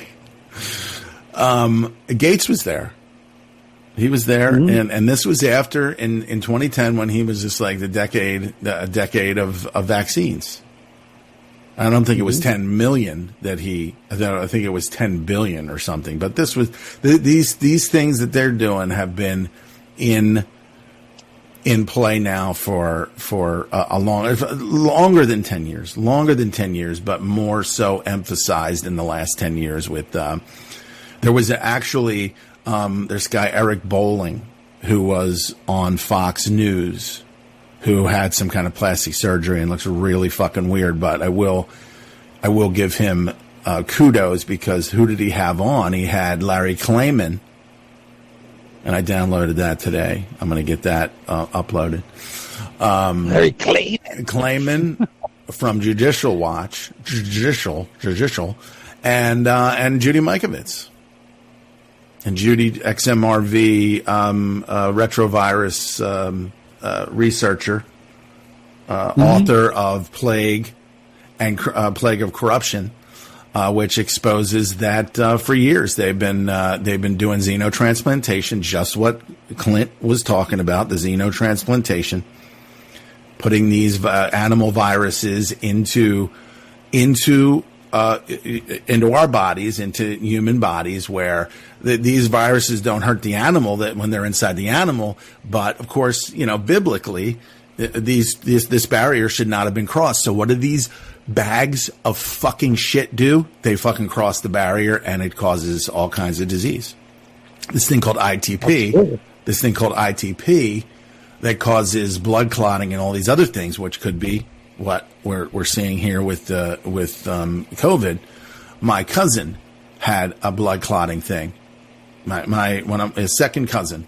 Um, Gates was there. He was there, Mm-hmm. and, and this was after, in, in twenty ten, when he was just like the decade, the, a decade of, of vaccines. I don't think it was ten million that he, I think it was ten billion or something. But this was, th- these, these things that they're doing have been in, in play now for, for a, a long, longer than ten years, longer than ten years, but more so emphasized in the last ten years with, uh, there was actually, um, this guy, Eric Bolling, who was on Fox News, who had some kind of plastic surgery and looks really fucking weird, but I will, I will give him uh, kudos, because who did he have on? He had Larry Klayman, and I downloaded that today. I'm going to get that uh, uploaded. Um, Larry Klayman. Klayman from Judicial Watch, Judicial, Judicial, and uh, and Judy Mikovits. And Judy, X M R V, um, uh, retrovirus um, uh, researcher, uh, mm-hmm. author of Plague and uh, Plague of Corruption, uh, which exposes that uh, for years they've been uh, they've been doing xenotransplantation, just what Clint was talking about, the xenotransplantation, putting these uh, animal viruses into into. Uh, into our bodies, into human bodies, where the, these viruses don't hurt the animal that when they're inside the animal. But of course, you know, biblically, these, these this barrier should not have been crossed. So what do these bags of fucking shit do? They fucking cross the barrier, and it causes all kinds of disease. This thing called I T P, Absolutely. this thing called I T P, that causes blood clotting and all these other things, which could be what we're we're seeing here with uh, with um, COVID. My cousin had a blood clotting thing. My my when I'm, his second cousin,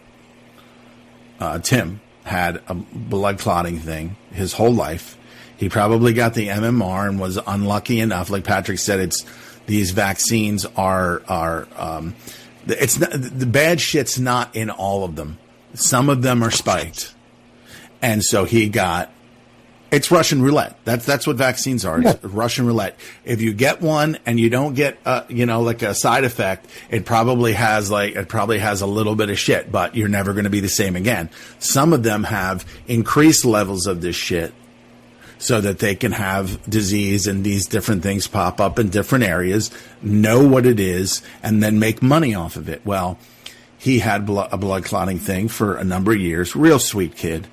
uh, Tim, had a blood clotting thing his whole life. He probably got the M M R and was unlucky enough. Like Patrick said, it's these vaccines are are um, it's not, the bad shit's not in all of them. Some of them are spiked, and so he got. It's Russian roulette. That's that's what vaccines are. It's Russian roulette. If you get one and you don't get, uh, you know, like a side effect, it probably has like it probably has a little bit of shit, but you're never going to be the same again. Some of them have increased levels of this shit, so that they can have disease and these different things pop up in different areas, know what it is, and then make money off of it. Well, he had blo- a blood clotting thing for a number of years. Real sweet kid.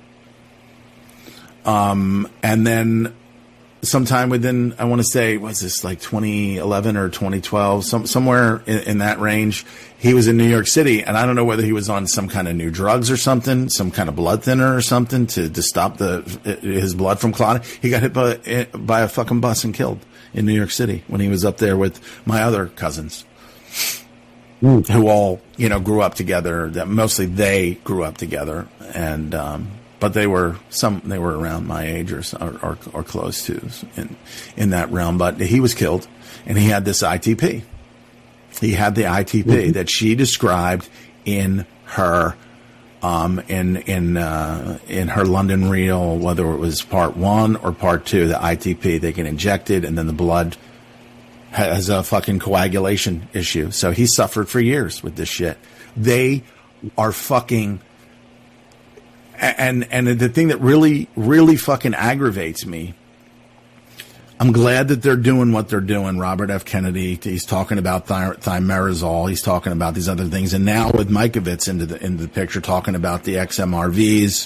Um, and then sometime within, I want to say, was this like twenty eleven or twenty twelve, some, somewhere in, in that range, he was in New York City, and I don't know whether he was on some kind of new drugs or something, some kind of blood thinner or something to, to stop the, his blood from clotting. He got hit by, by a fucking bus and killed in New York City when he was up there with my other cousins. Mm. Who all, you know, grew up together. That mostly they grew up together, and, um, but they were some. They were around my age or or, or close to in in that realm. But he was killed, and he had this I T P. He had the I T P mm-hmm. that she described in her um, in in uh, in her London reel, whether it was part one or part two. The I T P, they can inject it, and then the blood has a fucking coagulation issue. So he suffered for years with this shit. They are fucking. and and the thing that really, really fucking aggravates me, I'm glad that they're doing what they're doing. Robert F. Kennedy, he's talking about thi- thimerosal. He's talking about these other things. And now with Mikovits into the, into the picture, talking about the X M R Vs.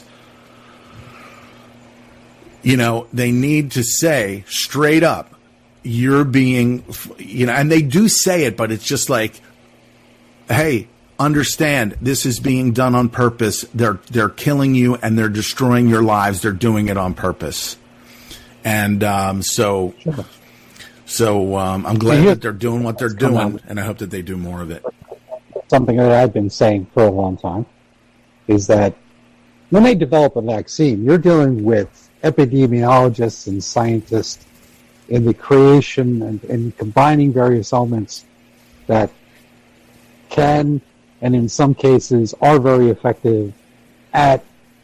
You know, they need to say straight up, you're being, you know, and they do say it, but it's just like, hey, understand this is being done on purpose. They're, they're killing you and they're destroying your lives. They're doing it on purpose. And um, so, sure. so um, I'm glad that they're doing what they're doing, and I hope that they do more of it. Something that I've been saying for a long time is that when they develop a vaccine, you're dealing with epidemiologists and scientists in the creation and, and combining various elements that can, and in some cases are very effective at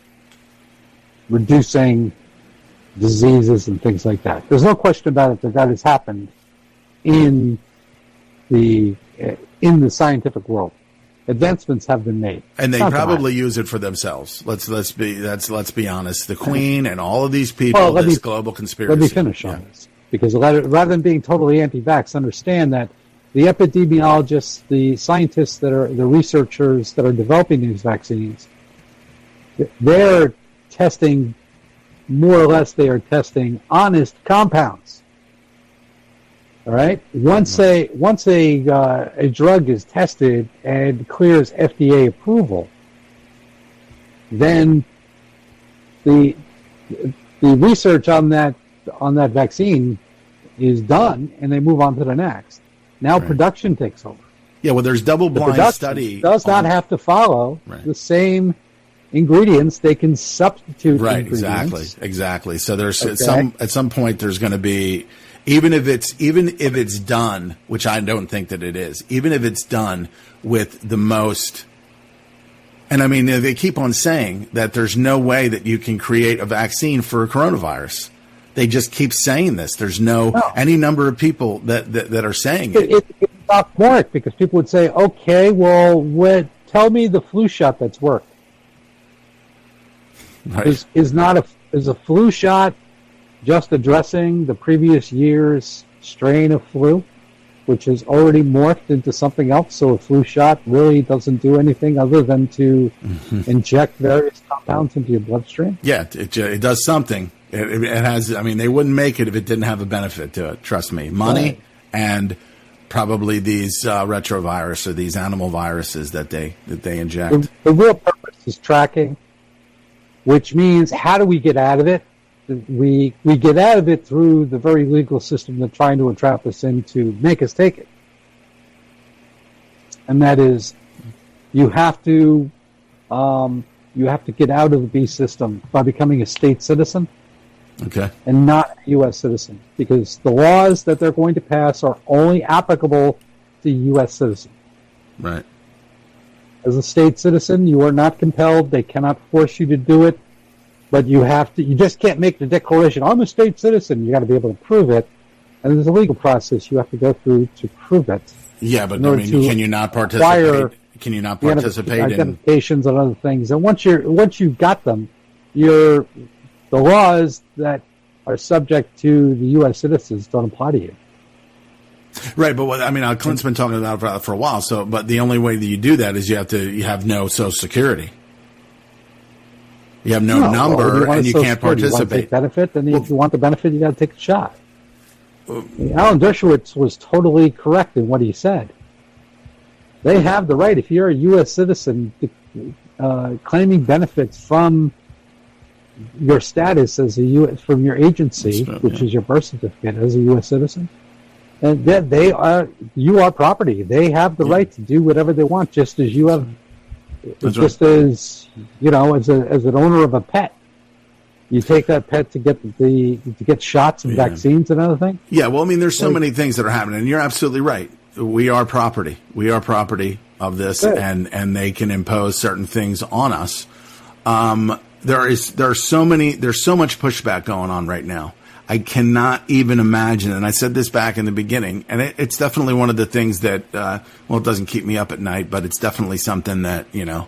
reducing diseases and things like that. There's no question about it that that has happened in the in the scientific world. Advancements have been made, and they probably use it for themselves. Let's let's be that's let's be honest. The Queen and all of these people, well, this me, global conspiracy. Let me finish on yeah. this, because rather than being totally anti-vax, understand that the epidemiologists, the scientists that are the researchers that are developing these vaccines, they're testing. More or less, they are testing honest compounds. All right. Once a once a uh, a drug is tested and clears F D A approval, then the the research on that on that vaccine is done, and they move on to the next. Now right. production takes over. Yeah. Well, there's double blind the study does not on... have to follow right. the same ingredients. They can substitute right ingredients. exactly exactly so there's okay. at some at some point there's going to be, even if it's even if it's done, which I don't think that it is, even if it's done with the most, and I mean they keep on saying that there's no way that you can create a vaccine for a coronavirus. They just keep saying this. There's no, no. any number of people that that, that are saying it, it, it it's not work, because people would say, okay, well, what, tell me the flu shot that's worked. Right. Is is not a is a flu shot just addressing the previous year's strain of flu, which has already morphed into something else? So a flu shot really doesn't do anything other than to mm-hmm. inject various compounds into your bloodstream. Yeah, it it does something. It, it has. I mean, they wouldn't make it if it didn't have a benefit to it. Trust me, money right. and probably these uh, retrovirus or these animal viruses that they that they inject. The, the real purpose is tracking. Which means, how do we get out of it? We we get out of it through the very legal system that's trying to entrap us in to make us take it. And that is, you have to um, you have to get out of the B system by becoming a state citizen, okay, and not a U S citizen, because the laws that they're going to pass are only applicable to U S citizens. Right. As a state citizen, you are not compelled. They cannot force you to do it, but you have to. You just can't make the declaration, I'm a state citizen. You got to be able to prove it, and there's a legal process you have to go through to prove it. Yeah, but I mean, can you not participate? Can you not participate in identifications and other things? And once you're once you've got them, you're the laws that are subject to the U S citizens don't apply to you. Right, but what, I mean, uh, Clint's been talking about it for, for a while. So, but the only way that you do that is you have to you have no Social Security. You have no, no number, well, you and you can't Security. participate. You want to take benefit, then well, if you want the benefit, you got to take a shot. Uh, Alan Dershowitz was totally correct in what he said. They have the right, if you're a U S citizen, uh, claiming benefits from your status as a U S from your agency, right, which yeah. is your birth certificate as a U S citizen. And that they are, you are property. They have the yeah. right to do whatever they want, just as you have, That's just right. as, you know, as a as an owner of a pet. You take that pet to get the to get shots and yeah. vaccines and other things. Yeah, well, I mean, there's so like, many things that are happening, and you're absolutely right. We are property. We are property of this, good. and and they can impose certain things on us. Um, there is there are so many. There's so much pushback going on right now. I cannot even imagine, and I said this back in the beginning, and it, it's definitely one of the things that, uh, well, it doesn't keep me up at night, but it's definitely something that, you know,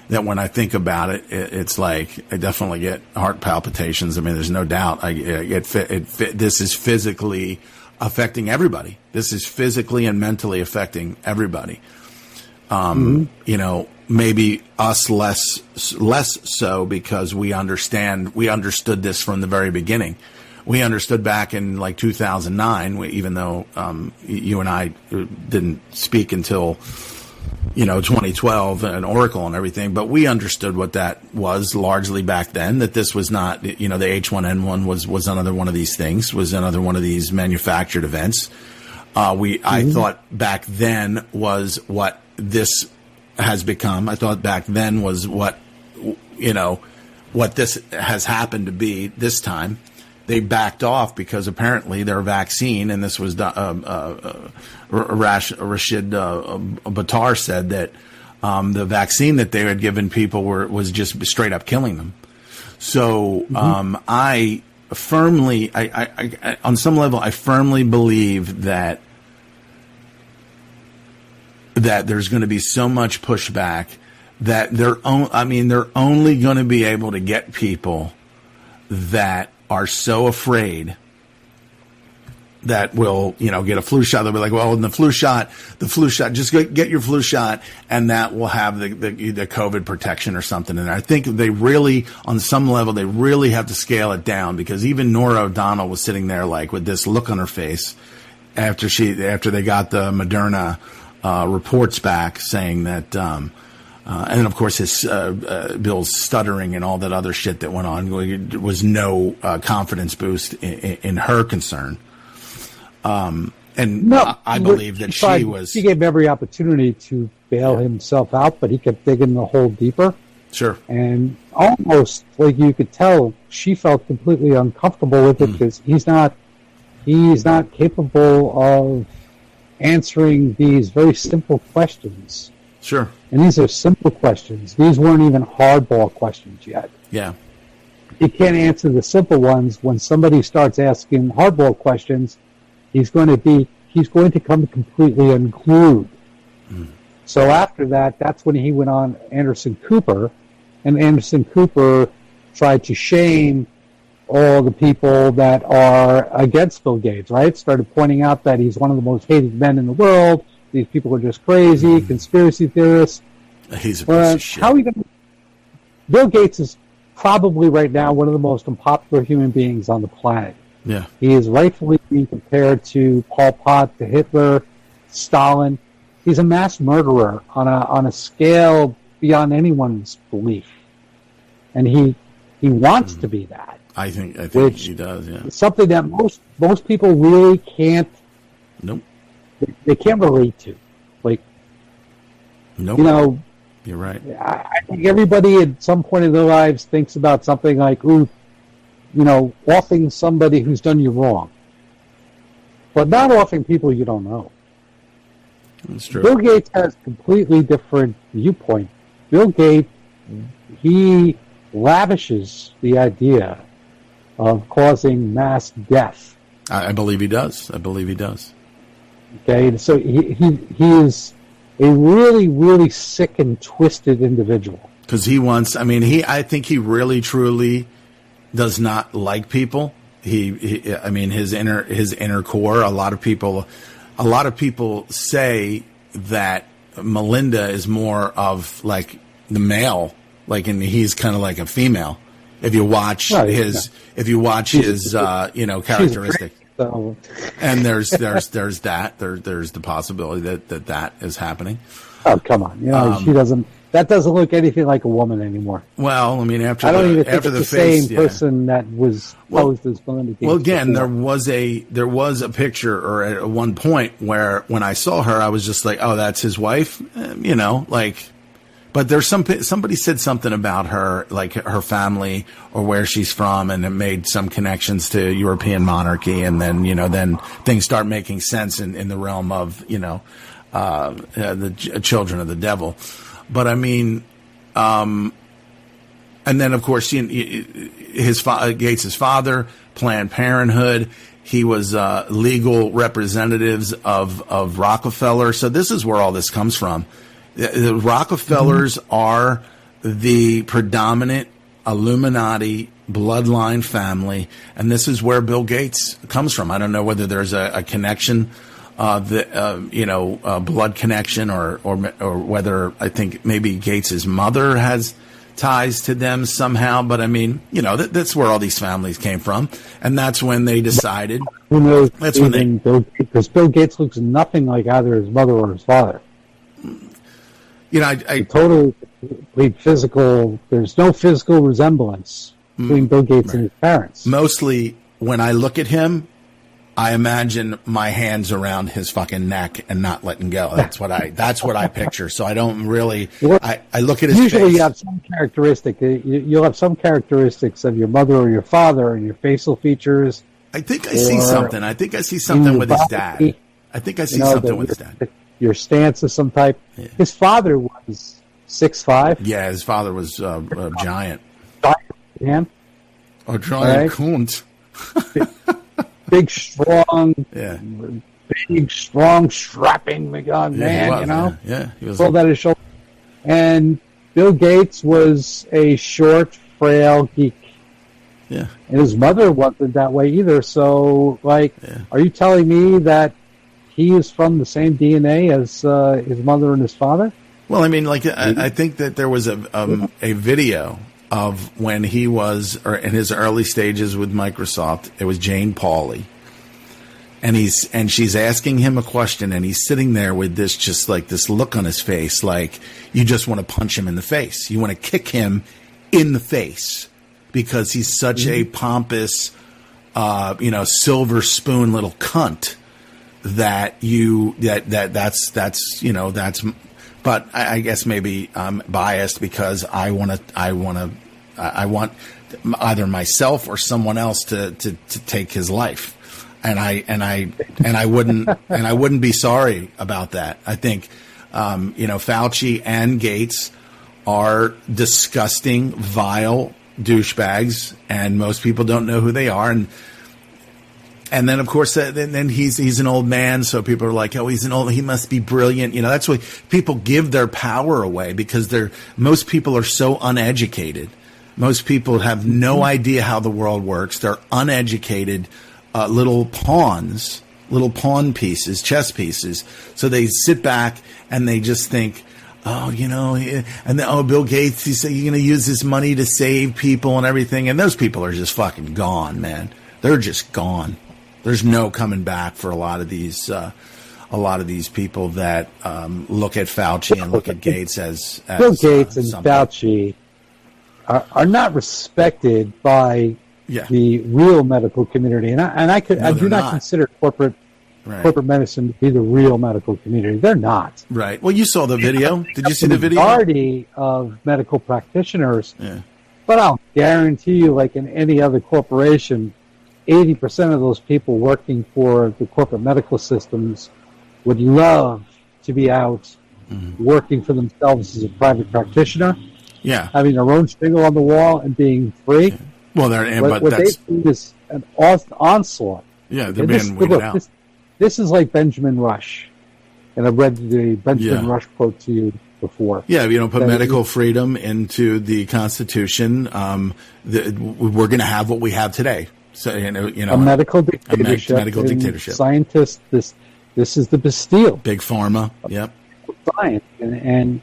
that when I think about it, it it's like I definitely get heart palpitations. I mean, there's no doubt. I it, it, it this is physically affecting everybody. This is physically and mentally affecting everybody. Um, mm-hmm. You know, maybe us less less so because we understand we understood this from the very beginning. We understood back in like two thousand nine, we, even though um, you and I didn't speak until, you know, twenty twelve and Oracle and everything, but we understood what that was largely back then, that this was not, you know, the H one N one was, was another one of these things, was another one of these manufactured events. Uh, we, mm-hmm. I thought back then was what this has become. I thought back then was what, you know, what this has happened to be this time. They backed off because apparently their vaccine, and this was uh, uh, Rash, Rashid uh, Buttar said that um, the vaccine that they had given people were was just straight up killing them. So mm-hmm. um, I firmly, I, I, I, on some level, I firmly believe that that there's going to be so much pushback that they're, on, I mean, they're only going to be able to get people that are so afraid that will, you know, get a flu shot. They'll be like, well, in the flu shot, the flu shot, just get your flu shot, and that will have the, the, the COVID protection or something. And I think they really, on some level, they really have to scale it down, because even Norah O'Donnell was sitting there like with this look on her face after she, after they got the Moderna uh, reports back saying that, um, Uh, and of course, his uh, uh, Bill's stuttering and all that other shit that went on was no uh, confidence boost in, in her concern. Um, and no, I, I believe that she, tried, was. She gave every opportunity to bail yeah. himself out, but he kept digging the hole deeper. Sure. And almost like you could tell, she felt completely uncomfortable with it, because mm. he's not he's not capable of answering these very simple questions. Sure. And these are simple questions. These weren't even hardball questions yet. Yeah. He can't answer the simple ones. When somebody starts asking hardball questions, he's going to be he's going to come completely unglued. Mm. So after that, that's when he went on Anderson Cooper, and Anderson Cooper tried to shame all the people that are against Bill Gates, right? Started pointing out that he's one of the most hated men in the world. These people are just crazy, mm. conspiracy theorists. He's a piece uh, of shit. How are we gonna... Bill Gates is probably right now one of the most unpopular human beings on the planet. Yeah. He is rightfully being compared to Pol Pot, to Hitler, Stalin. He's a mass murderer on a on a scale beyond anyone's belief. And he he wants mm. to be that. I think I think which he does, yeah. It's something that most most people really can't Nope. They can't relate to. Like, nope. you know, you're right. I, I think everybody at some point in their lives thinks about something like, ooh, you know, offing somebody who's done you wrong. But not offing people you don't know. That's true. Bill Gates has a completely different viewpoint. Bill Gates, he lavishes the idea of causing mass death. I, I believe he does. I believe he does. Okay, so he, he he is a really, really sick and twisted individual. Because he wants, I mean, he, I think he really, truly does not like people. He, he, I mean, his inner, his inner core. A lot of people, a lot of people say that Melinda is more of like the male, like, and he's kind of like a female. If you watch right, his, yeah. if you watch she's, his, uh, you know, characteristic. So. And there's there's there's that there there's the possibility that that, that is happening. Oh, come on! You know, um, she doesn't. That doesn't look anything like a woman anymore. Well, I mean, after I don't the, even think after it's the, the face, same yeah. person that was posed well, as Melinda Gates. Well, again, before. there was a there was a picture, or at one point where when I saw her, I was just like, oh, that's his wife, you know, like. But there's some somebody said something about her, like her family or where she's from, and it made some connections to European monarchy, and then you know then things start making sense in, in the realm of you know uh, uh, the ch- children of the devil. But I mean, um, and then of course you know, his fa- Gates' father, Planned Parenthood. He was uh, legal representatives of of Rockefeller. So this is where all this comes from. The Rockefellers mm-hmm. are the predominant Illuminati bloodline family, and this is where Bill Gates comes from. I don't know whether there's a, a connection, uh, the uh, you know, a blood connection, or or or whether I think maybe Gates's mother has ties to them somehow. But I mean, you know, that, that's where all these families came from, and that's when they decided. Who knows? That's when they Bill, because Bill Gates looks nothing like either his mother or his father. You know, I, I totally physical. There's no physical resemblance between Bill Gates right. and his parents. Mostly, when I look at him, I imagine my hands around his fucking neck and not letting go. That's what I. That's what I picture. So I don't really. I, I look at his Usually, face. you have some characteristic. You, you'll have some characteristics of your mother or your father and your facial features. I think I see something. I think I see something with his dad. I think I see you know, something the, with his dad. Your stance of some type. Yeah. His father was six five. Yeah, his father was uh, a giant. Man. A giant Right. cunt. Big, big, strong, Yeah. big, strong, strapping young Yeah, man, he was, you know? Yeah, yeah, he was. Pulled out his shoulder. And Bill Gates was a short, frail geek. Yeah. And his mother wasn't that way either. So, like, Yeah. are you telling me that he is from the same D N A as uh, his mother and his father? Well, I mean, like, I, I think that there was a um, a video of when he was or in his early stages with Microsoft. It was Jane Pauley, and he's and she's asking him a question, and he's sitting there with this just like this look on his face, like you just want to punch him in the face, you want to kick him in the face because he's such mm-hmm. a pompous, uh, you know, silver spoon little cunt that you that that that's that's you know that's. But I, I guess maybe I'm biased because I want to. I want to. I want either myself or someone else to, to, to take his life, and I and I and I wouldn't and I wouldn't be sorry about that. I think um, you know Fauci and Gates are disgusting, vile douchebags, and most people don't know who they are. And And then, of course, uh, then, then he's he's an old man, so people are like, "Oh, he's an old. He must be brilliant." You know, that's why people give their power away because they're most people are so uneducated. Most people have no idea how the world works. They're uneducated, uh, little pawns, little pawn pieces, chess pieces. So they sit back and they just think, "Oh, you know," and then, "Oh, Bill Gates, he's going to use his money to save people and everything." And those people are just fucking gone, man. They're just gone. There's no coming back for a lot of these, uh, a lot of these people that um, look at Fauci and look at Gates as, as Bill Gates uh, and something. Fauci are, are not respected by Yeah. the real medical community, and I, and I could No, I do they're not, not. consider corporate Right. corporate medicine to be the real medical community. They're not. Right. Well, you saw the video. Did you see the video? Majority of medical practitioners, Yeah. but I'll guarantee you, like in any other corporation, eighty percent of those people working for the corporate medical systems would love to be out Mm-hmm. working for themselves as a private practitioner, Yeah. having their own shingle on the wall and being free. Well, they're and, What, but what that's they do is an on- onslaught. yeah. They're And this, being weeded look, out. This, this is like Benjamin Rush, and I've read the Benjamin Yeah. Rush quote to you before. Yeah, you know, put That- medical freedom into the Constitution. Um, the, we're going to have what we have today. So you know, you know, A medical dictatorship. medical and dictatorship. Scientists. This this is the Bastille. big pharma. Yep. Science, and, and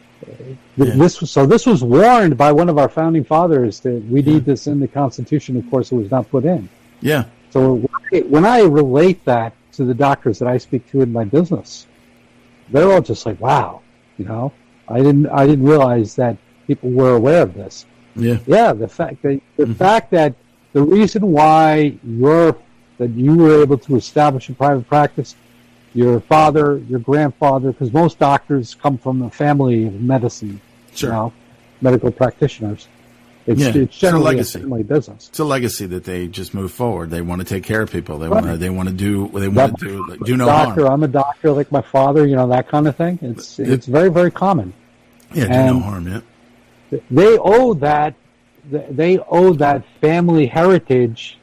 th- Yeah. this was so. This was warned by one of our founding fathers that we need this in the Constitution. Of course, it was not put in. Yeah. So when I, when I relate that to the doctors that I speak to in my business, they're all just like, "Wow, you know, I didn't I didn't realize that people were aware of this." Yeah. Yeah, the fact that the Mm-hmm. fact that the reason why you're that you were able to establish a private practice, your father, your grandfather, because most doctors come from a family of medicine, Sure. you know, medical practitioners. It's, Yeah, it's it's a generally a legacy. family business. It's a legacy that they just move forward. They want to take care of people. They Right. want to. They want to do. They want to do. Do no doctor, harm. I'm a doctor like my father, you know, that kind of thing. It's it's very, very common. Yeah. Do no and- harm. Yeah. They owe that they owe that family heritage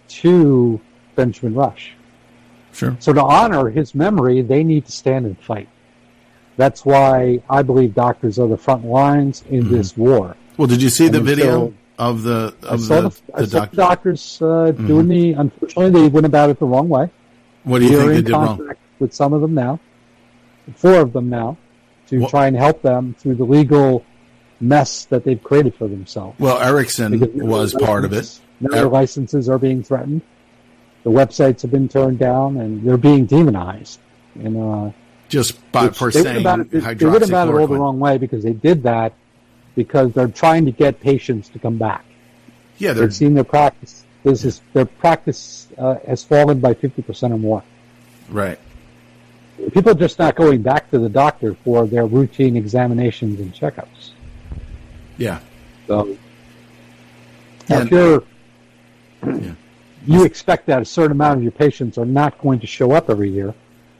to Benjamin Rush. Sure. So to honor his memory, they need to stand and fight. That's why I believe doctors are the front lines in mm-hmm. this war. Well, did you see and the video so, of the of I saw the, the, the, I saw doc- the doctors uh, mm-hmm. doing the? Unfortunately, they went about it the wrong way. What do you we think are they in did contact wrong? with some of them now, four of them now, to well, try and help them through the legal mess that they've created for themselves. Well, Erickson was part of it. Now their licenses are being threatened. The websites have been turned down, and they're being demonized. And uh, just by for they saying went about it, they went about it all the wrong way because they did that because they're trying to get patients to come back. Yeah, they've seen their practice. This is their practice uh, has fallen by fifty percent or more. Right. People are just not going back to the doctor for their routine examinations and checkups. Yeah. So, yeah. if you're, yeah. you expect that a certain amount of your patients are not going to show up every year.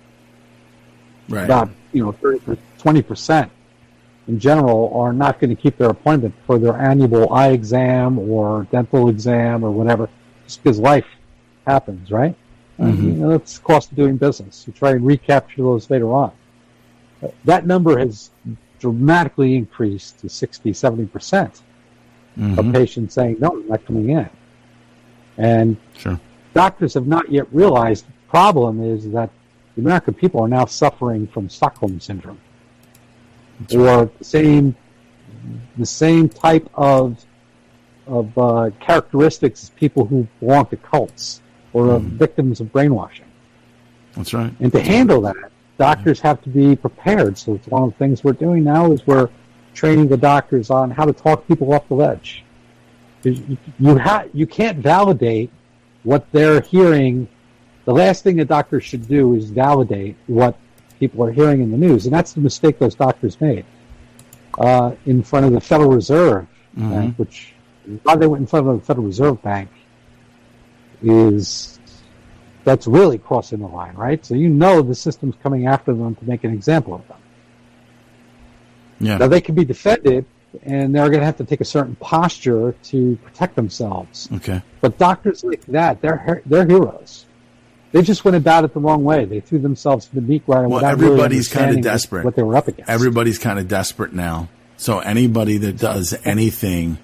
Right. About, you know, thirty, twenty percent in general are not going to keep their appointment for their annual eye exam or dental exam or whatever, just because life happens, right? Mm-hmm. You know, that's the cost of doing business. You try and recapture those later on. That number has dramatically increased to sixty, seventy percent mm-hmm. of patients saying, no, I'm not coming in. And sure. doctors have not yet realized the problem is that the American people are now suffering from Stockholm syndrome. That's or right. the same the same type of of uh, characteristics as people who belong to cults or mm. victims of brainwashing. That's right. And to handle that, doctors have to be prepared. So it's one of the things we're doing now is we're training the doctors on how to talk people off the ledge. You, you, ha- you can't validate what they're hearing. The last thing a doctor should do is validate what people are hearing in the news. And that's the mistake those doctors made uh, in front of the Federal Reserve mm-hmm. Bank, which why they went in front of the Federal Reserve Bank is that's really crossing the line, right? So you know the system's coming after them to make an example of them. Yeah. Now they can be defended, and they're going to have to take a certain posture to protect themselves. Okay. But doctors like that, they're they're heroes. They just went about it the wrong way. They threw themselves to the meat grinder. Well, without everybody's really kind of desperate. What they were up against. Everybody's kind of desperate now. So anybody that does anything,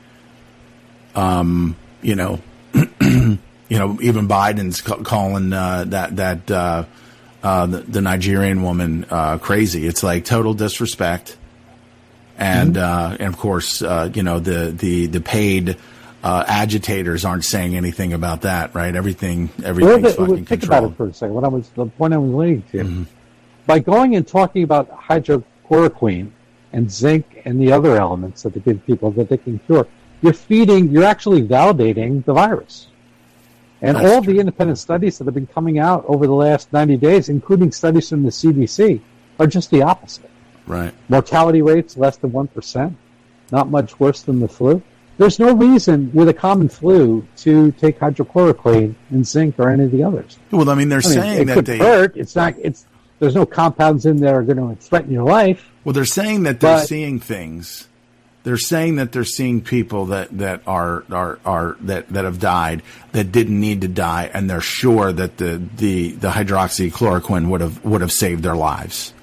um, you know. You know, even Biden's ca- calling uh, that that uh, uh, the, the Nigerian woman uh, crazy. It's like total disrespect, and mm-hmm. uh, and of course, uh, you know, the the the paid uh, agitators aren't saying anything about that, right? Everything, everything's well, fucking think controlled. About it for a second. What I was the point I was leading to mm-hmm. by going and talking about hydrochloroquine and zinc and the other elements that they give people that they can cure, you're feeding, you're actually validating the virus. And That's all true. the independent studies that have been coming out over the last ninety days, including studies from the C D C, are just the opposite. Right. Mortality rates less than one percent, not much worse than the flu. There's no reason with a common flu to take hydrochloroquine and zinc or any of the others. Well, I mean, they're I mean, saying it that could they hurt. It's not. It's there's no compounds in there that are going to threaten your life. Well, they're saying that they're but, seeing things. They're saying that they're seeing people that, that are, are, are, that, that have died that didn't need to die. And they're sure that the, the, the hydroxychloroquine would have, would have saved their lives.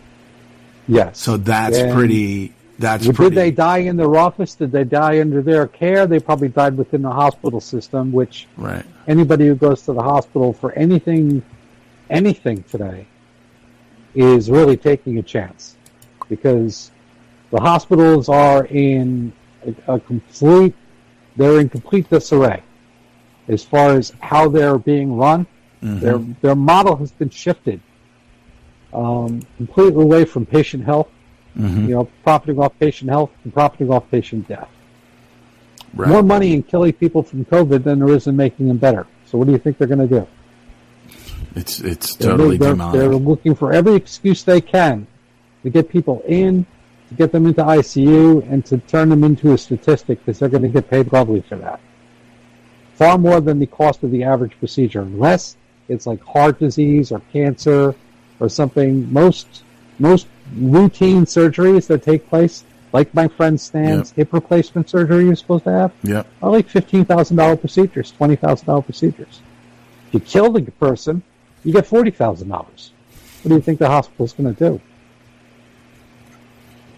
Yes. So that's and pretty, that's did pretty. Did they die in their office? Did they die under their care? They probably died within the hospital system, which right. anybody who goes to the hospital for anything, anything today is really taking a chance because the hospitals are in a, a complete, they're in complete disarray as far as how they're being run. Mm-hmm. Their their model has been shifted um, completely away from patient health, mm-hmm. you know, profiting off patient health and profiting off patient death. Right. More money in killing people from COVID than there is in making them better. So what do you think they're going to do? It's it's totally they're, demonic. They're looking for every excuse they can to get people in, to get them into I C U, and to turn them into a statistic because they're going to get paid lovely for that. Far more than the cost of the average procedure, unless it's like heart disease or cancer or something. Most most routine surgeries that take place, like my friend Stan's yep. hip replacement surgery you're supposed to have, yep. are like fifteen thousand dollars procedures, twenty thousand dollars procedures. If you kill the person, you get forty thousand dollars. What do you think the hospital's going to do?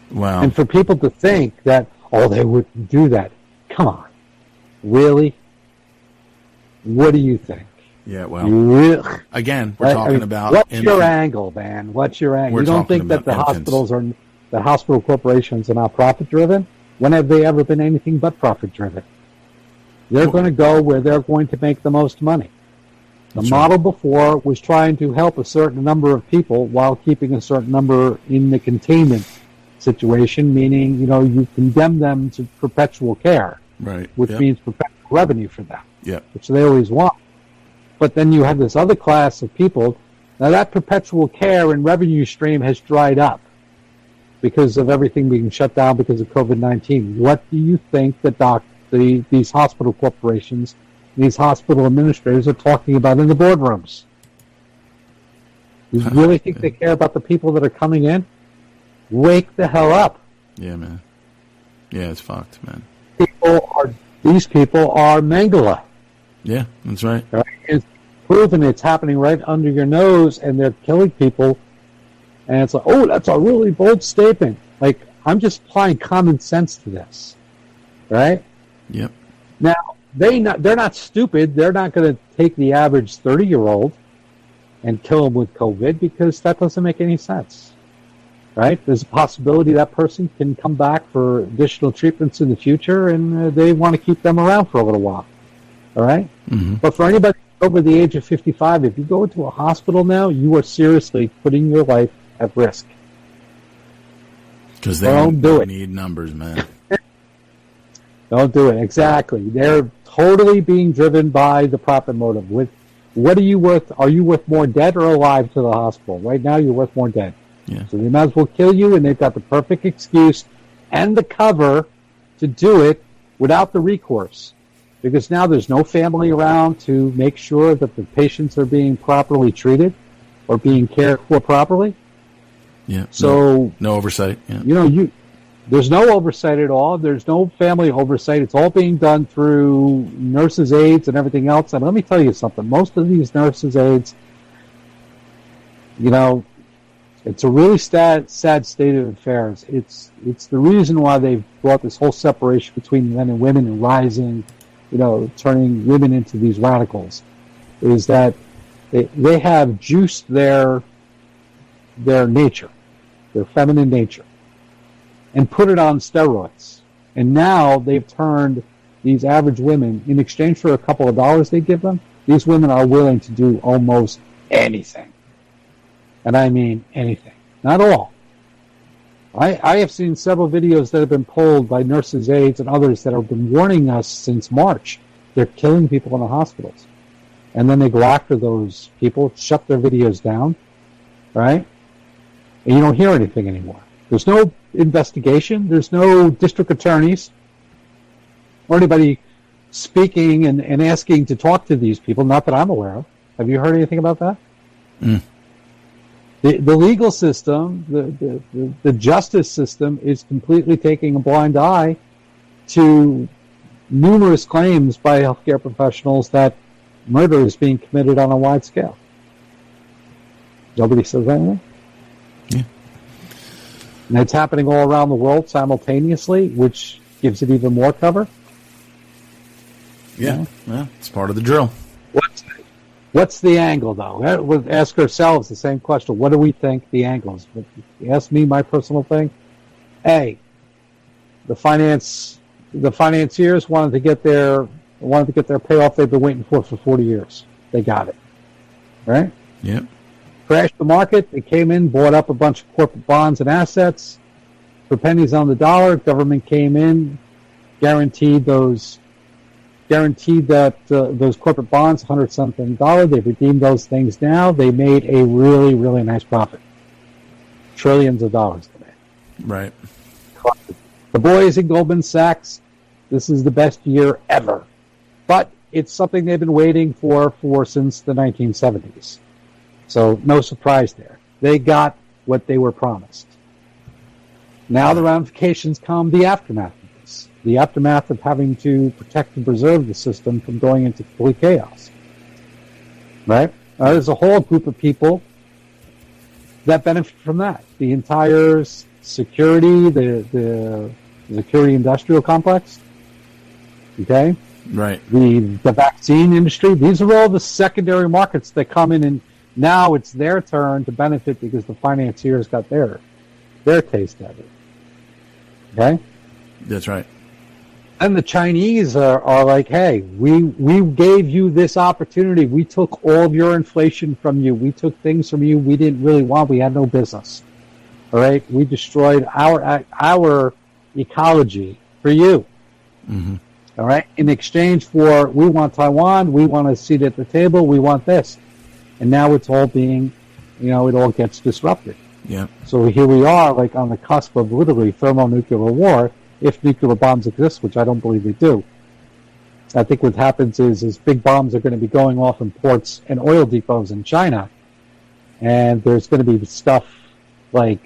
Wow. And for people to think that, oh, they wouldn't do that. Come on. Really? What do you think? Yeah, well, Really? again, we're Right? talking I mean, about what's infant- your angle, man? What's your angle? We're You don't talking think that the about infants. hospitals are, the hospital corporations are not profit driven? When have they ever been anything but profit driven? They're Well- going to go where they're going to make the most money. The That's model before was trying to help a certain number of people while keeping a certain number in the containment situation, meaning, you know, you condemn them to perpetual care, Right. which Yep. means perpetual revenue for them, Yep. which they always want. But then you have this other class of people. Now that perpetual care and revenue stream has dried up because of everything being shut down because of COVID nineteen. What do you think the doc, the these hospital corporations, these hospital administrators are talking about in the boardrooms? You really think they care about the people that are coming in? Wake the hell up. Yeah, man. Yeah, it's fucked, man. People are these people are Mengele. Yeah, that's right. Right? It's proven, it's happening right under your nose, and they're killing people. And it's like, oh, that's a really bold statement. Like, I'm just applying common sense to this, right? Yep. Now, they not, they're not stupid. They're not going to take the average thirty-year-old and kill him with COVID because that doesn't make any sense, right? There's a possibility that person can come back for additional treatments in the future, and uh, they want to keep them around for a little while, all right? Mm-hmm. But for anybody over the age of fifty-five, if you go into a hospital now, you are seriously putting your life at risk. Because they Don't don't, do it. need numbers, man. Don't do it. Exactly. They're totally being driven by the profit motive. With what are you worth? Are you worth more dead or alive to the hospital? Right now, you're worth more dead. Yeah. So they might as well kill you, and they've got the perfect excuse and the cover to do it without the recourse. Because now there's no family around to make sure that the patients are being properly treated or being cared for properly. Yeah. So, no, no oversight. Yeah. you know, you there's no oversight at all. There's no family oversight. It's all being done through nurses' aides and everything else. And let me tell you something. Most of these nurses' aides, you know, it's a really sad, sad state of affairs. It's it's the reason why they've brought this whole separation between men and women and rising, you know, turning women into these radicals, is that they they have juiced their their nature, their feminine nature, and put it on steroids. And now they've turned these average women, in exchange for a couple of dollars they give them, these women are willing to do almost anything. And I mean anything. Not all. I, I have seen several videos that have been pulled by nurses' aides and others that have been warning us since March. They're killing people in the hospitals. And then they go after those people, shut their videos down, right? And you don't hear anything anymore. There's no investigation. There's no district attorneys or anybody speaking and, and asking to talk to these people, not that I'm aware of. Have you heard anything about that? Mm. The, the legal system, the, the, the, the justice system is completely taking a blind eye to numerous claims by healthcare professionals that murder is being committed on a wide scale. Nobody says anything? Yeah. And it's happening all around the world simultaneously, which gives it even more cover. Yeah. Well, it's part of the drill. What's the, what's the angle, though? We'll ask ourselves the same question. What do we think the angle is? If you ask me my personal thing. A, the finance, the financiers wanted to get their wanted to get their payoff they've been waiting for for forty years. They got it, right? Yep. Crashed the market. They came in, bought up a bunch of corporate bonds and assets for pennies on the dollar. Government came in, guaranteed those, guaranteed that uh, those corporate bonds, hundred something dollar. They've redeemed those things now. They made a really, really nice profit. Trillions of dollars they made. Right. The boys in Goldman Sachs, this is the best year ever. But it's something they've been waiting for for since the nineteen seventies. So no surprise there. They got what they were promised. Now the ramifications come, the aftermath of this. The aftermath of having to protect and preserve the system from going into complete chaos. Right? Now, there's a whole group of people that benefit from that. The entire security, the, the security industrial complex, okay? Right. The, the vaccine industry, these are all the secondary markets that come in, and now it's their turn to benefit because the financiers got their, their taste of it. Okay? That's right. And the Chinese are, are like, hey, we we gave you this opportunity. We took all of your inflation from you. We took things from you we didn't really want. We had no business. All right? We destroyed our our ecology for you. Mm-hmm. All right? In exchange for, we want Taiwan, we want a seat at the table, we want this. And now it's all being, you know, it all gets disrupted. Yeah. So here we are, like on the cusp of literally thermonuclear war, if nuclear bombs exist, which I don't believe they do. I think what happens is, is big bombs are going to be going off in ports and oil depots in China, and there's going to be stuff like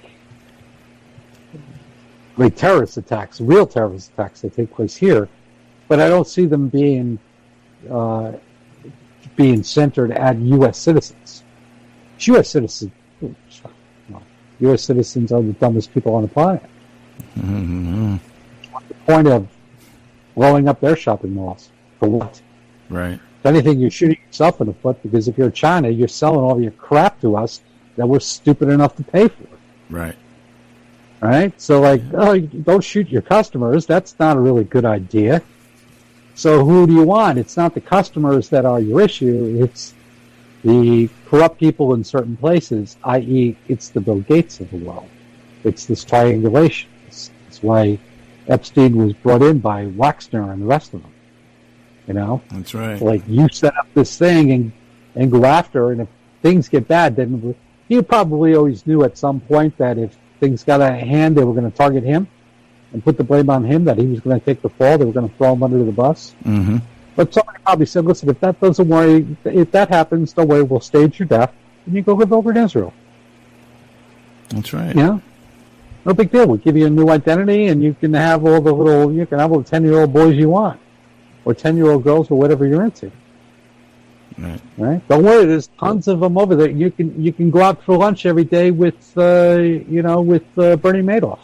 like terrorist attacks, real terrorist attacks that take place here, but I don't see them being uh, being centered at U S citizens. U S citizens, U S citizens are the dumbest people on the planet. Mm-hmm. What's the point of blowing up their shopping malls? For what? Right. If anything, you're shooting yourself in the foot, because if you're China, you're selling all your crap to us that we're stupid enough to pay for. Right. All right? So, like, oh, don't shoot your customers. That's not a really good idea. So who do you want? It's not the customers that are your issue. It's the corrupt people in certain places, that is, it's the Bill Gates of the world. It's this triangulation. It's, it's why Epstein was brought in by Wexner and the rest of them. You know? That's right. Like, you set up this thing and, and go after, and if things get bad, then you probably always knew at some point that if things got out of hand, they were going to target him and put the blame on him, that he was going to take the fall, they were going to throw him under the bus. Mm-hmm. But somebody probably said, listen, if that doesn't worry, if that happens, don't worry, we'll stage your death, and you go live over in Israel. That's right. Yeah? No big deal. We'll give you a new identity, and you can have all the little, you can have all the ten-year-old boys you want, or ten-year-old girls, or whatever you're into. Right. Right? Don't worry, there's tons of them over there. You can you can go out for lunch every day with, uh, you know, with uh, Bernie Madoff.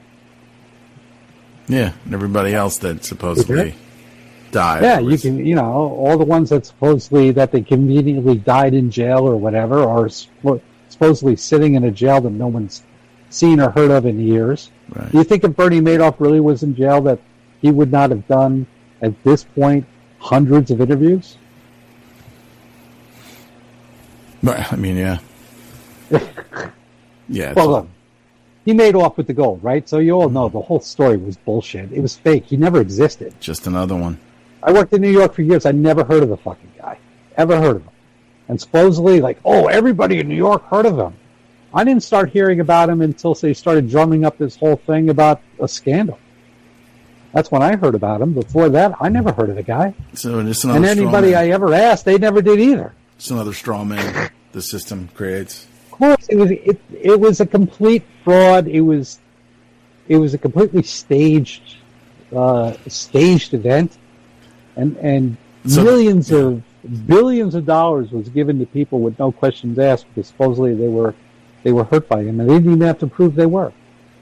Yeah, and everybody else that supposedly died. Yeah, was... you can, you know, all the ones that supposedly, that they conveniently died in jail or whatever, are supposedly sitting in a jail that no one's seen or heard of in years. Right. Do you think if Bernie Madoff really was in jail that he would not have done, at this point, hundreds of interviews? But, I mean, yeah. Yeah. Well, look, he made off with the gold, right? So you all know the whole story was bullshit. It was fake. He never existed. Just another one. I worked in New York for years. I never heard of the fucking guy. Ever heard of him. And supposedly, like, oh, everybody in New York heard of him. I didn't start hearing about him until they started drumming up this whole thing about a scandal. That's when I heard about him. Before that, I never heard of the guy. So just another and anybody straw man. I ever asked, they never did either. Just another straw man the system creates. Of course, it was it, it was a complete fraud. It was it was a completely staged uh, staged event, and and So- millions yeah. of billions of dollars was given to people with no questions asked, because supposedly they were they were hurt by him, and they didn't even have to prove they were.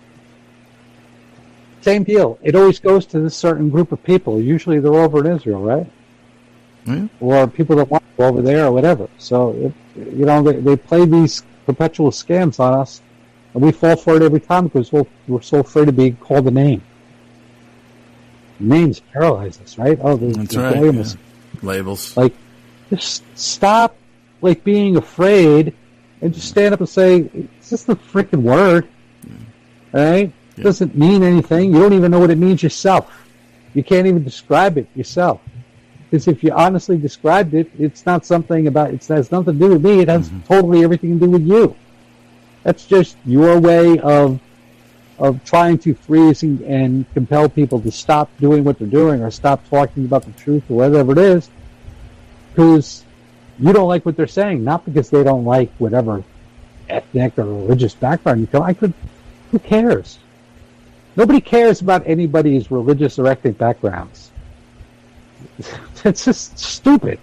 Same deal. It always goes to this certain group of people. Usually they're over in Israel, right? Yeah. Or people that want to go over there or whatever. So, it, you know, they, they play these perpetual scams on us, and we fall for it every time because we're, we're so afraid to be called a name. Names paralyze us, right? Oh, the, That's the right. volume Yeah. is- Labels. Like, just stop, like, being afraid and just stand up and say, it's just a freaking word. All right? It doesn't mean anything. You don't even know what it means yourself. You can't even describe it yourself. Because if you honestly described it, it's not something about, it has nothing to do with me. It has Mm-hmm. totally everything to do with you. That's just your way of of trying to freeze and, and compel people to stop doing what they're doing, or stop talking about the truth, or whatever it is, because you don't like what they're saying, not because they don't like whatever ethnic or religious background you come. I could, who cares? Nobody cares about anybody's religious or ethnic backgrounds. It's just stupid.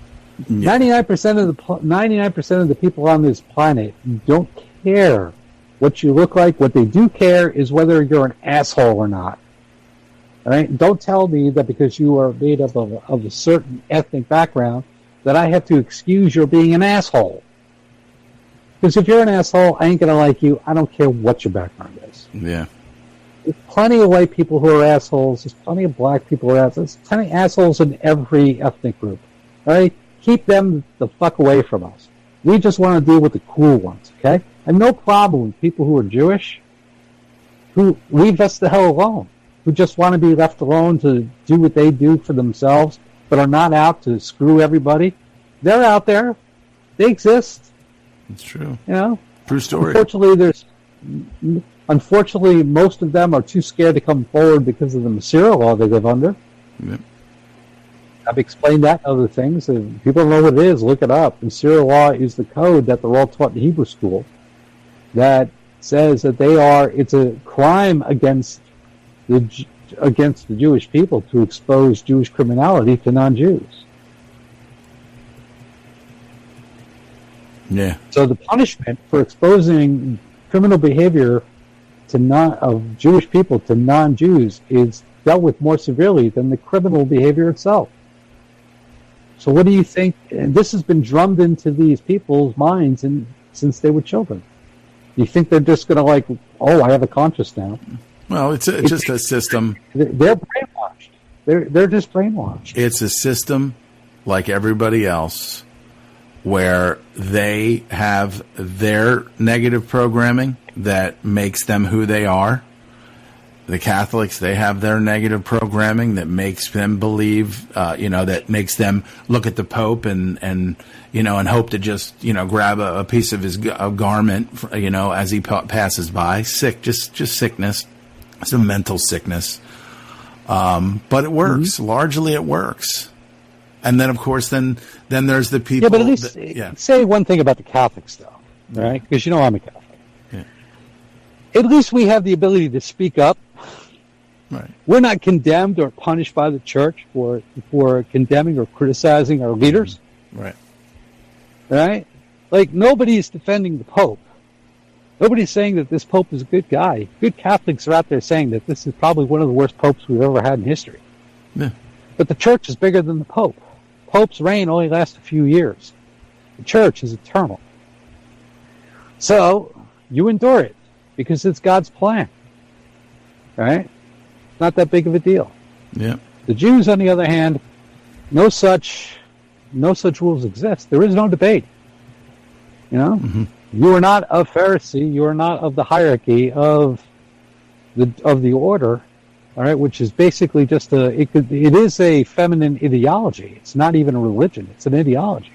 Yeah. Ninety-nine percent of the ninety-nine percent of the people on this planet don't care what you look like. What they do care is whether you're an asshole or not. All right? Don't tell me that because you are made up of, of a certain ethnic background that I have to excuse your being an asshole. Because if you're an asshole, I ain't going to like you. I don't care what your background is. Yeah. There's plenty of white people who are assholes. There's plenty of black people who are assholes. There's plenty of assholes in every ethnic group. All right? Keep them the fuck away from us. We just want to deal with the cool ones, okay? I have no problem with people who are Jewish who leave us the hell alone, who just want to be left alone to do what they do for themselves, but are not out to screw everybody. They're out there. They exist. It's true. You know? True story. Unfortunately, there's... Unfortunately, most of them are too scared to come forward because of the Masira law they live under. Yep. I've explained that and other things. If people don't know what it is, look it up. Masira law is the code that they're all taught in Hebrew school that says that they are, it's a crime against the against the Jewish people to expose Jewish criminality to non-Jews. Yeah. So the punishment for exposing criminal behavior to non of Jewish people to non-Jews is dealt with more severely than the criminal behavior itself. So what do you think? And this has been drummed into these people's minds and since they were children. You think they're just going to like, oh, I have a conscience now? Well, it's, a, it's just a system. They're brainwashed. They're they're just brainwashed. It's a system like everybody else where they have their negative programming that makes them who they are. The Catholics, they have their negative programming that makes them believe, uh, you know, that makes them look at the Pope and, and you know, and hope to just, you know, grab a, a piece of his a garment, you know, as he pa- passes by. Sick, just just sickness. It's a mental sickness. Um, but it works. Mm-hmm. Largely it works. And then, of course, then then there's the people. Yeah, but at least that, yeah. say one thing about the Catholics, though, right? Because you know I'm a Catholic. Yeah. At least we have the ability to speak up. Right. We're not condemned or punished by the church for for condemning or criticizing our leaders. Right. Right? Like, nobody's defending the Pope. Nobody's saying that this Pope is a good guy. Good Catholics are out there saying that this is probably one of the worst popes we've ever had in history. Yeah. But the church is bigger than the Pope. Pope's reign only lasts a few years. The church is eternal. So, you endure it, because it's God's plan. Right? Not that big of a deal. Yeah. The Jews, on the other hand, no such no such rules exist. There is no debate. You know? Mm-hmm. You are not a Pharisee. You are not of the hierarchy of the of the order, all right, which is basically just a it could it is a feminine ideology. It's not even a religion. It's an ideology.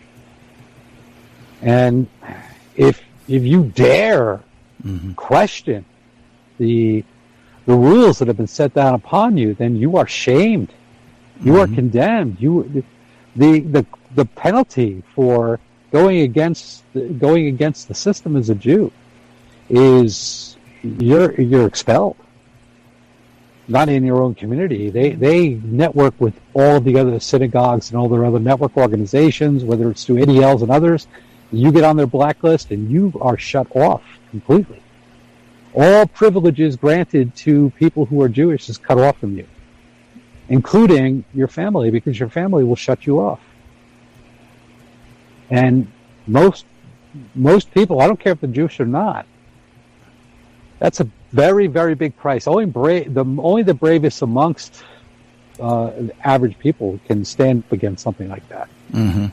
And if if you dare mm-hmm. question the the rules that have been set down upon you, then you are shamed. You mm-hmm. are condemned. You the the the penalty for going against the, going against the system as a Jew is you're you're expelled. Not in your own community. They they network with all the other synagogues and all their other network organizations, whether it's through A D Ls and others. You get on their blacklist and you are shut off completely. All privileges granted to people who are Jewish is cut off from you, including your family, because your family will shut you off. And most most people, I don't care if they're Jewish or not, that's a very, very big price. Only bra- the only the bravest amongst uh, average people can stand up against something like that. Mm-hmm.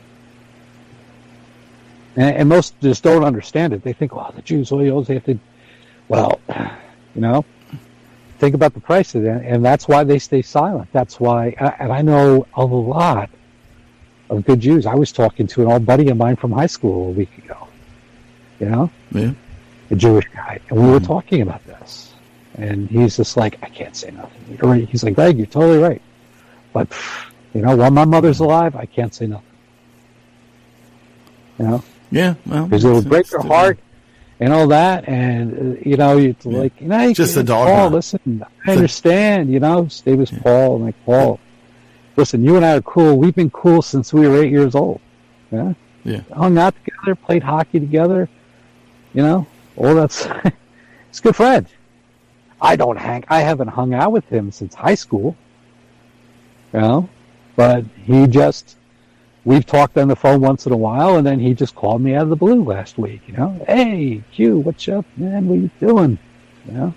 And, and most just don't understand it. They think, "Well, the Jews, all they have to." Well, you know, think about the price of it, and that's why they stay silent. That's why, and I know a lot of good Jews. I was talking to an old buddy of mine from high school a week ago, you know, yeah. a Jewish guy, and we mm-hmm. were talking about this, and he's just like, I can't say nothing. You're right. He's like, Greg, you're totally right, but you know, while my mother's alive, I can't say nothing. You know, yeah, well, because it'll break your heart. And all that, and uh, you know, it's yeah. like, you know, just the dog. Paul, listen, I understand, you know, stay with yeah. Paul. I'm like, Paul, listen, you and I are cool. We've been cool since we were eight years old. Yeah, yeah, hung out together, played hockey together. You know, all that's He's a good friend. I don't hang. I haven't hung out with him since high school. You know, but he just. We've talked on the phone once in a while, and then he just called me out of the blue last week. You know, hey Q, what's up, man? What are you doing? You know,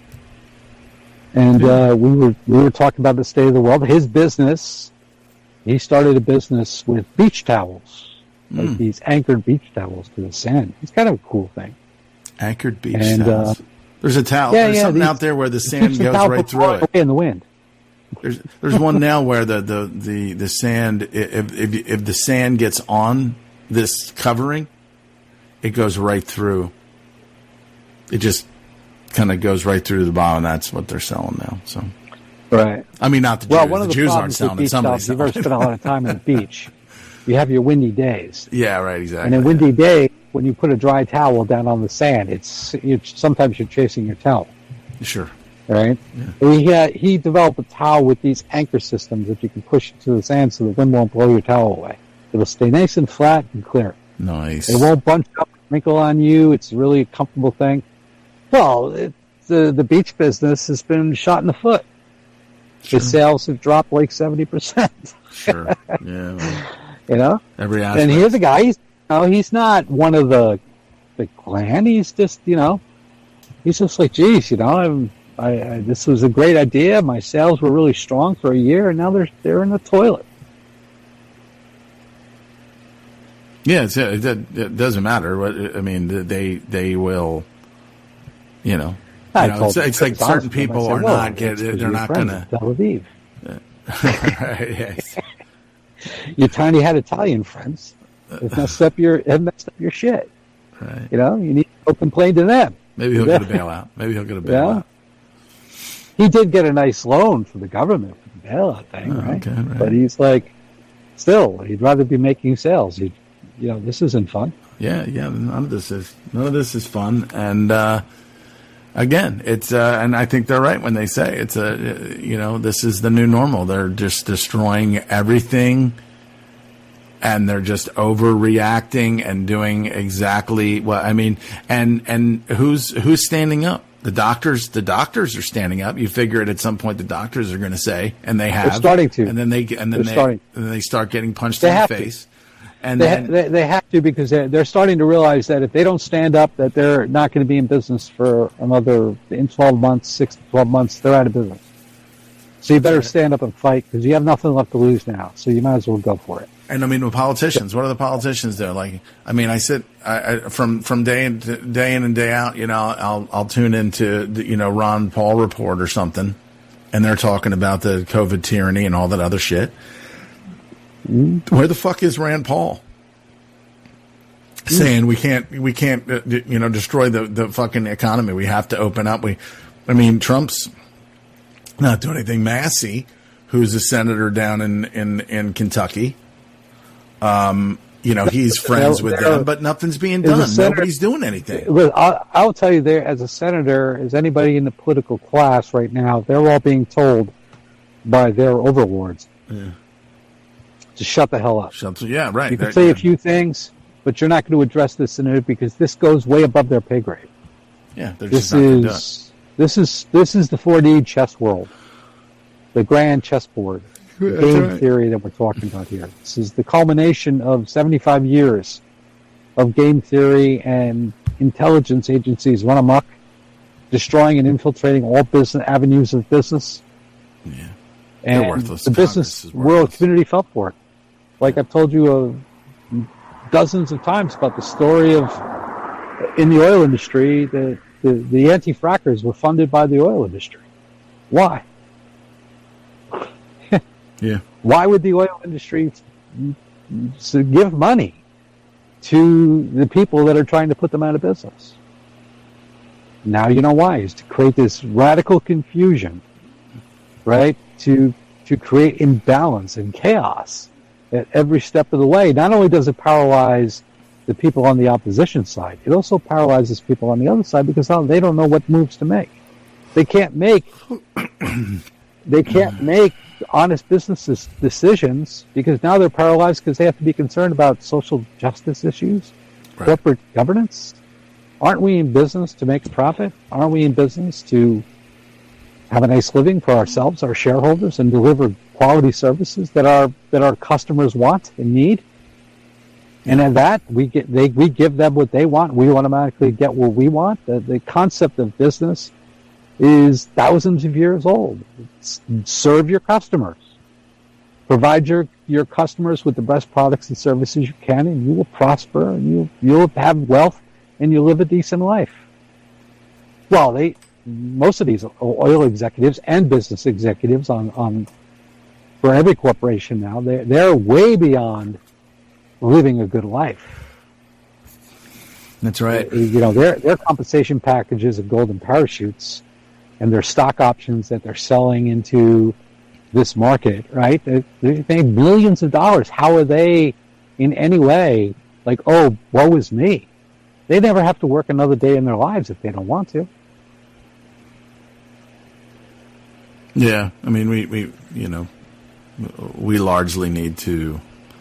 and uh, we were we were talking about the state of the world. His business. He started a business with beach towels, like mm. these anchored beach towels to the sand. It's kind of a cool thing. Anchored beach and, towels. Uh, there's a towel. Yeah, there's yeah, something these, out there where the sand goes right through it. In the wind. There's there's one now where the, the, the, the sand, if, if if the sand gets on this covering, it goes right through. It just kind of goes right through the bottom. That's what they're selling now. So, right. I mean, not the well, Jews. One of the, the Jews aren't problems with selling it. beach Somebody's towels, you've ever spent a lot of time on the beach. You have your windy days. Yeah, right, exactly. And a windy day, when you put a dry towel down on the sand, it's you, sometimes you're chasing your towel. Sure. Right? Yeah. He, had, he developed a towel with these anchor systems that you can push into the sand so the wind won't blow your towel away. It'll stay nice and flat and clear. Nice. It won't bunch up and wrinkle on you. It's really a comfortable thing. Well, it, the, the beach business has been shot in the foot. Sure. The sales have dropped like seventy percent. Sure. Yeah. Well, you know? Every aspect. And here's a guy, he's, you know, he's not one of the, the clan. He's just, you know, he's just like, geez, you know, I'm, I, I, this was a great idea. My sales were really strong for a year, and now they're they're in the toilet. Yeah, it's, it, it doesn't matter. What I mean, they they will, you know, you know it's, it's like certain people said, are well, not get they're not going to Tel Aviv. Right, yes. Your tiny hat Italian friends have messed up your have messed up your shit. Right. You know, you need to go complain to them. Maybe he'll get a bailout. Maybe he'll get a bailout. Yeah. He did get a nice loan from the government for the bailout thing, oh, right? Okay, right? But he's like, still, he'd rather be making sales. He, you know, this isn't fun. Yeah, yeah. None of this is none of this is fun. And uh, again, it's uh, and I think they're right when they say it's a you know this is the new normal. They're just destroying everything. And they're just overreacting and doing exactly what I mean. And and who's who's standing up? The doctors. The doctors are standing up. You figure it at some point. The doctors are going to say, and they have They're starting to. And then they and then they're they starting. and then they start getting punched they in the have face. To. And they, then, ha- they they have to because they're, they're starting to realize that if they don't stand up, that they're not going to be in business for another in twelve months, six to twelve months. They're out of business. So you better stand up and fight because you have nothing left to lose now. So you might as well go for it. And I mean, with politicians, what are the politicians do? Like, I mean, I sit I, I, from from day in to, day in and day out. You know, I'll I'll tune into the, you know Ron Paul report or something, and they're talking about the COVID tyranny and all that other shit. Mm-hmm. Where the fuck is Rand Paul? Mm-hmm. Saying we can't we can't uh, you know destroy the the fucking economy. We have to open up. We, I mean, Trump's not doing anything. Massey, who's a senator down in in in Kentucky. Um, you know, he's friends with them, but nothing's being done. Senator, Nobody's doing anything. I'll, I'll tell you there, as a senator, as anybody in the political class right now, they're all being told by their overlords yeah. to shut the hell up. Shut, yeah, right. You can They're, say yeah. a few things, but you're not going to address this in it because this goes way above their pay grade. Yeah, they're this just not going to do it. This is this is the four D chess world, the grand chessboard. The game right. theory that we're talking about here. This is the culmination of seventy-five years of game theory and intelligence agencies run amok, destroying and infiltrating all business avenues of business. Yeah, and They're worthless. the business world community fell for it. Like I've told you uh, dozens of times about the story of in the oil industry, the the, the anti-frackers were funded by the oil industry. Why? Yeah. Why would the oil industry give money to the people that are trying to put them out of business? Now you know why. Is to create this radical confusion, right? To to create imbalance and chaos at every step of the way. Not only does it paralyze the people on the opposition side, it also paralyzes people on the other side because they don't know what moves to make. They can't make they can't make honest business decisions because now they're paralyzed because they have to be concerned about social justice issues, right. corporate governance, aren't we in business to make a profit? Aren't we in business to have a nice living for ourselves, our shareholders, and deliver quality services that our that our customers want and need? And at that, we get they we give them what they want. We automatically get what we want. The, the concept of business is thousands of years old. It's serve your customers. Provide your, your customers with the best products and services you can, and you will prosper, and you you'll have wealth, and you'll live a decent life. Well, they most of these oil executives and business executives on, on for every corporation now, they're, they're way beyond living a good life. That's right. You know, their their compensation packages of golden parachutes and their stock options that they're selling into this market, right? They, they make millions of dollars. How are they in any way like, oh, woe is me? They never have to work another day in their lives if they don't want to. Yeah, I mean, we, we you know, we largely need to,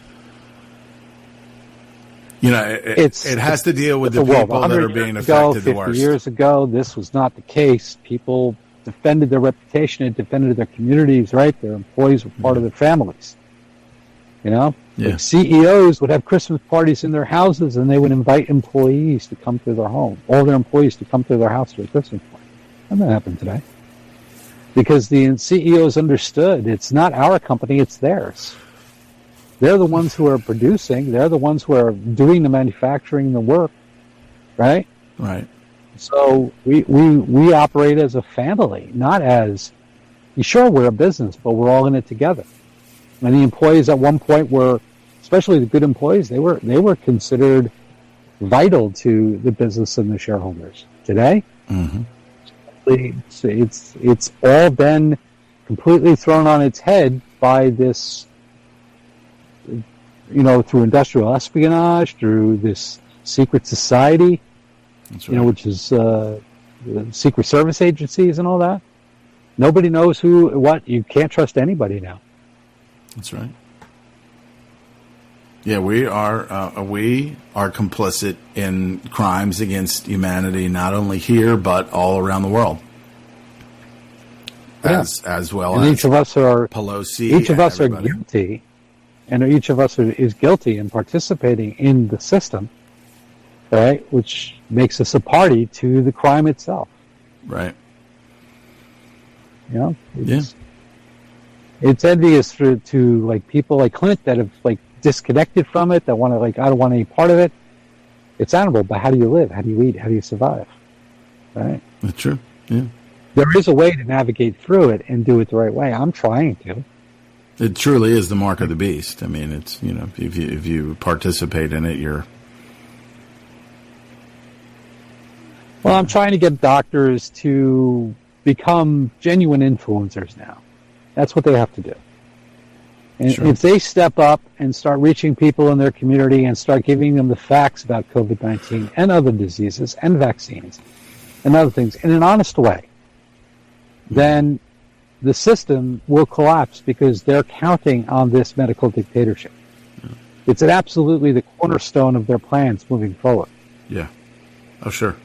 you know, it, it's, it has to deal with the, the people that are being ago, affected the worst. fifty years ago, this was not the case. People defended their reputation and defended their communities, right? Their employees were part mm-hmm. of their families. You know? Yeah. Like C E Os would have Christmas parties in their houses, and they would invite employees to come to their home, all their employees to come to their house for a Christmas party. That doesn't happen today. Because the C E Os understood it's not our company, it's theirs. They're the ones who are producing. They're the ones who are doing the manufacturing, the work, right? Right. So we, we, we operate as a family, not as, sure, we're a business, but we're all in it together. And the employees at one point were, especially the good employees, they were they were considered vital to the business and the shareholders. Today, mm-hmm. it's, it's it's all been completely thrown on its head by this, you know, through industrial espionage, through this secret society, That's right. you know, which is uh, secret service agencies and all that. Nobody knows who, what. You can't trust anybody now. That's right. Yeah, we are uh, we are complicit in crimes against humanity, not only here but all around the world. Yeah. As as well and as each of us are Pelosi. Each of us everybody. are guilty, and each of us are, is guilty in participating in the system, right? Which makes us a party to the crime itself. Right. You know. It's, yeah. It's envious for, to like people like Clint that have like disconnected from it, that want to like, I don't want any part of it. It's honorable, but how do you live? How do you eat? How do you survive? Right? That's true. Yeah. There is a way to navigate through it and do it the right way. I'm trying to. It truly is the mark of the beast. I mean, it's, you know, if you if you participate in it, you're. Well, I'm trying to get doctors to become genuine influencers now. That's what they have to do. And Sure. if they step up and start reaching people in their community and start giving them the facts about COVID nineteen and other diseases and vaccines and other things in an honest way, then the system will collapse because they're counting on this medical dictatorship. Yeah. It's absolutely the cornerstone of their plans moving forward. Yeah. Oh, sure.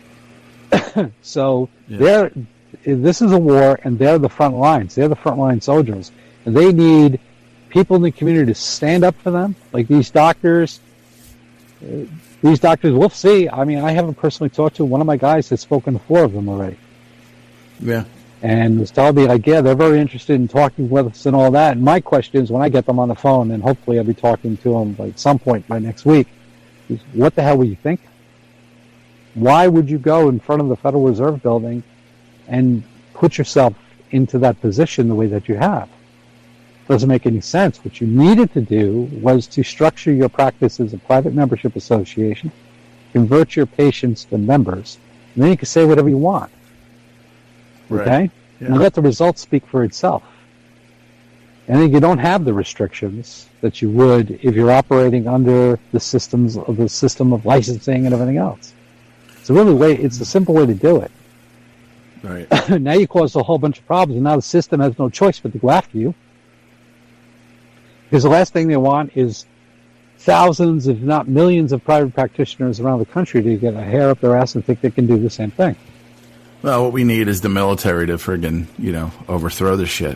So Yeah. they're, this is a war, and they're the front lines. They're the frontline soldiers. And they need people in the community to stand up for them, like these doctors. Uh, these doctors, we'll see. I mean, I haven't personally talked to one of my guys has spoken to four of them already. Yeah. And was telling me, like, yeah, they're very interested in talking with us and all that. And my question is, when I get them on the phone, and hopefully I'll be talking to them like, at some point by next week, is what the hell were you thinking? Why would you go in front of the Federal Reserve building and put yourself into that position the way that you have? Doesn't make any sense. What you needed to do was to structure your practice as a private membership association, convert your patients to members, and then you can say whatever you want. Right. Okay? Yeah. And let the results speak for itself. And then you don't have the restrictions that you would if you're operating under the systems of the system of licensing and everything else. It's a really way. It's a simple way to do it. Right. Now you cause a whole bunch of problems, and now the system has no choice but to go after you. Because the last thing they want is thousands, if not millions, of private practitioners around the country to get a hair up their ass and think they can do the same thing. Well, what we need is the military to friggin', you know, overthrow the shit.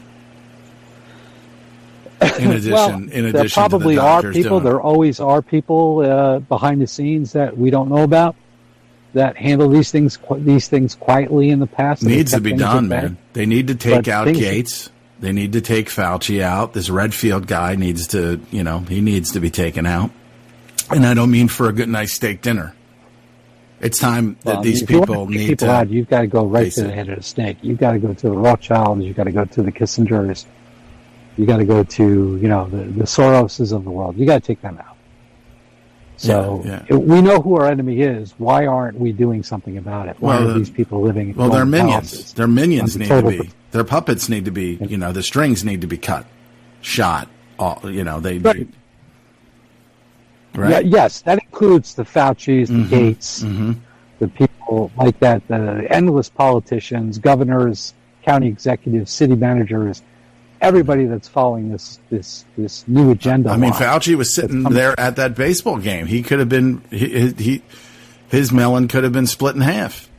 In addition, well, in addition there probably to the are doctors people. doing There always are people uh, behind the scenes that we don't know about that handle these things these things quietly in the past. Needs to be done, man. They need to take But out things- Gates. They need to take Fauci out. This Redfield guy needs to, you know, he needs to be taken out. And I don't mean for a good nice steak dinner. It's time that Well, these if you people want to take need people to. out, you've got to go right face to it. the head of the snake. You've got to go to the Rothschilds. You've got to go to the Kissingers. You got to go to, you know, the, the Soroses of the world. You got to take them out. So Yeah, it- we know who our enemy is. Why aren't we doing something about it? Why Well, are the- these people living in Well, their golden minions. palaces? Their minions On the need to total- be. Their puppets need to be. You know, the strings need to be cut, shot. All, you know, they. Right. Right. Yeah, yes, that includes the Faucis, the Mhm, Gates, mhm. the people like that, the endless politicians, governors, county executives, city managers, everybody that's following this this this new agenda. I mean, line. Fauci was sitting That's- there at that baseball game. He could have been. He, he his melon could have been split in half.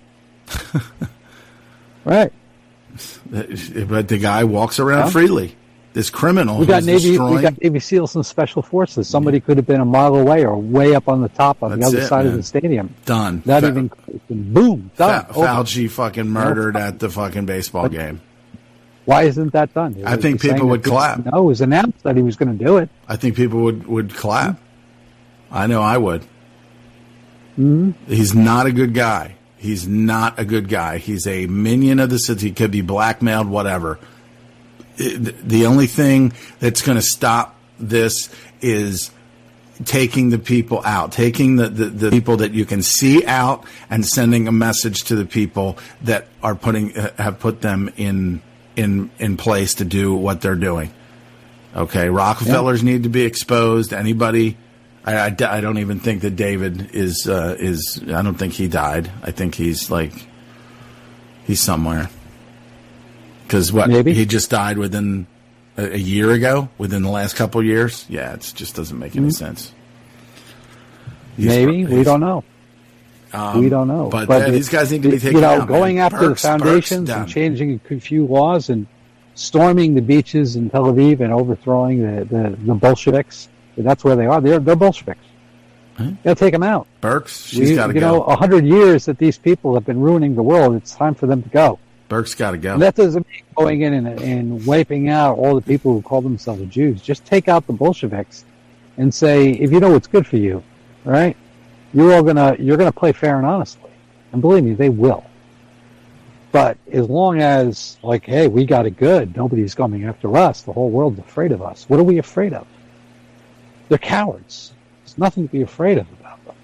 right. But the guy walks around Yeah. freely. This criminal We got who's Navy, destroying. we got Navy SEALs and Special Forces. Somebody could have been a mile away or way up on the top on the That's other it, side man. of the stadium. Done. Not Fa- even boom done. Fa- over. Fauci fucking murdered at the fucking baseball But- game. Why isn't that done? I think You're people saying would that clap. No, it was announced that he was going to do it. I think people would, would clap. I know I would. Mm-hmm. He's not a good guy. He's not a good guy. He's a minion of the city. He could be blackmailed, whatever. It- the only thing that's going to stop this is taking the people out, taking the, the, the people that you can see out and sending a message to the people that are putting, uh, have put them in, in, in place to do what they're doing. Okay. Rockefellers need to be exposed. Anybody, I, I, I don't even think that David is, uh, is, I don't think he died. I think he's like, he's somewhere. Cause what, Maybe. he just died within a, a year ago, within the last couple of years. Yeah. It just doesn't make any sense. He's- Maybe we he's- don't know. um, we don't know. But, uh, it- these guys need to be it- taken You know, out, going man. after Burks- the Burks foundations done. and changing a few laws and storming the beaches in Tel Aviv and overthrowing the, the, the Bolsheviks. That's where they are. They're, they're Bolsheviks. Huh? You got to take them out. Burks, she's We- got to you go. know, a hundred years that these people have been ruining the world. It's time for them to go. Burks got to go. And that doesn't mean going in and, and wiping out all the people who call themselves Jews. Just take out the Bolsheviks and say, if you know what's good for you, all right, you're all gonna you're gonna play fair and honestly. And believe me, they will. But as long as, like, hey, we got it good, nobody's coming after us, the whole world's afraid of us. What are we afraid of? They're cowards. There's nothing to be afraid of about them.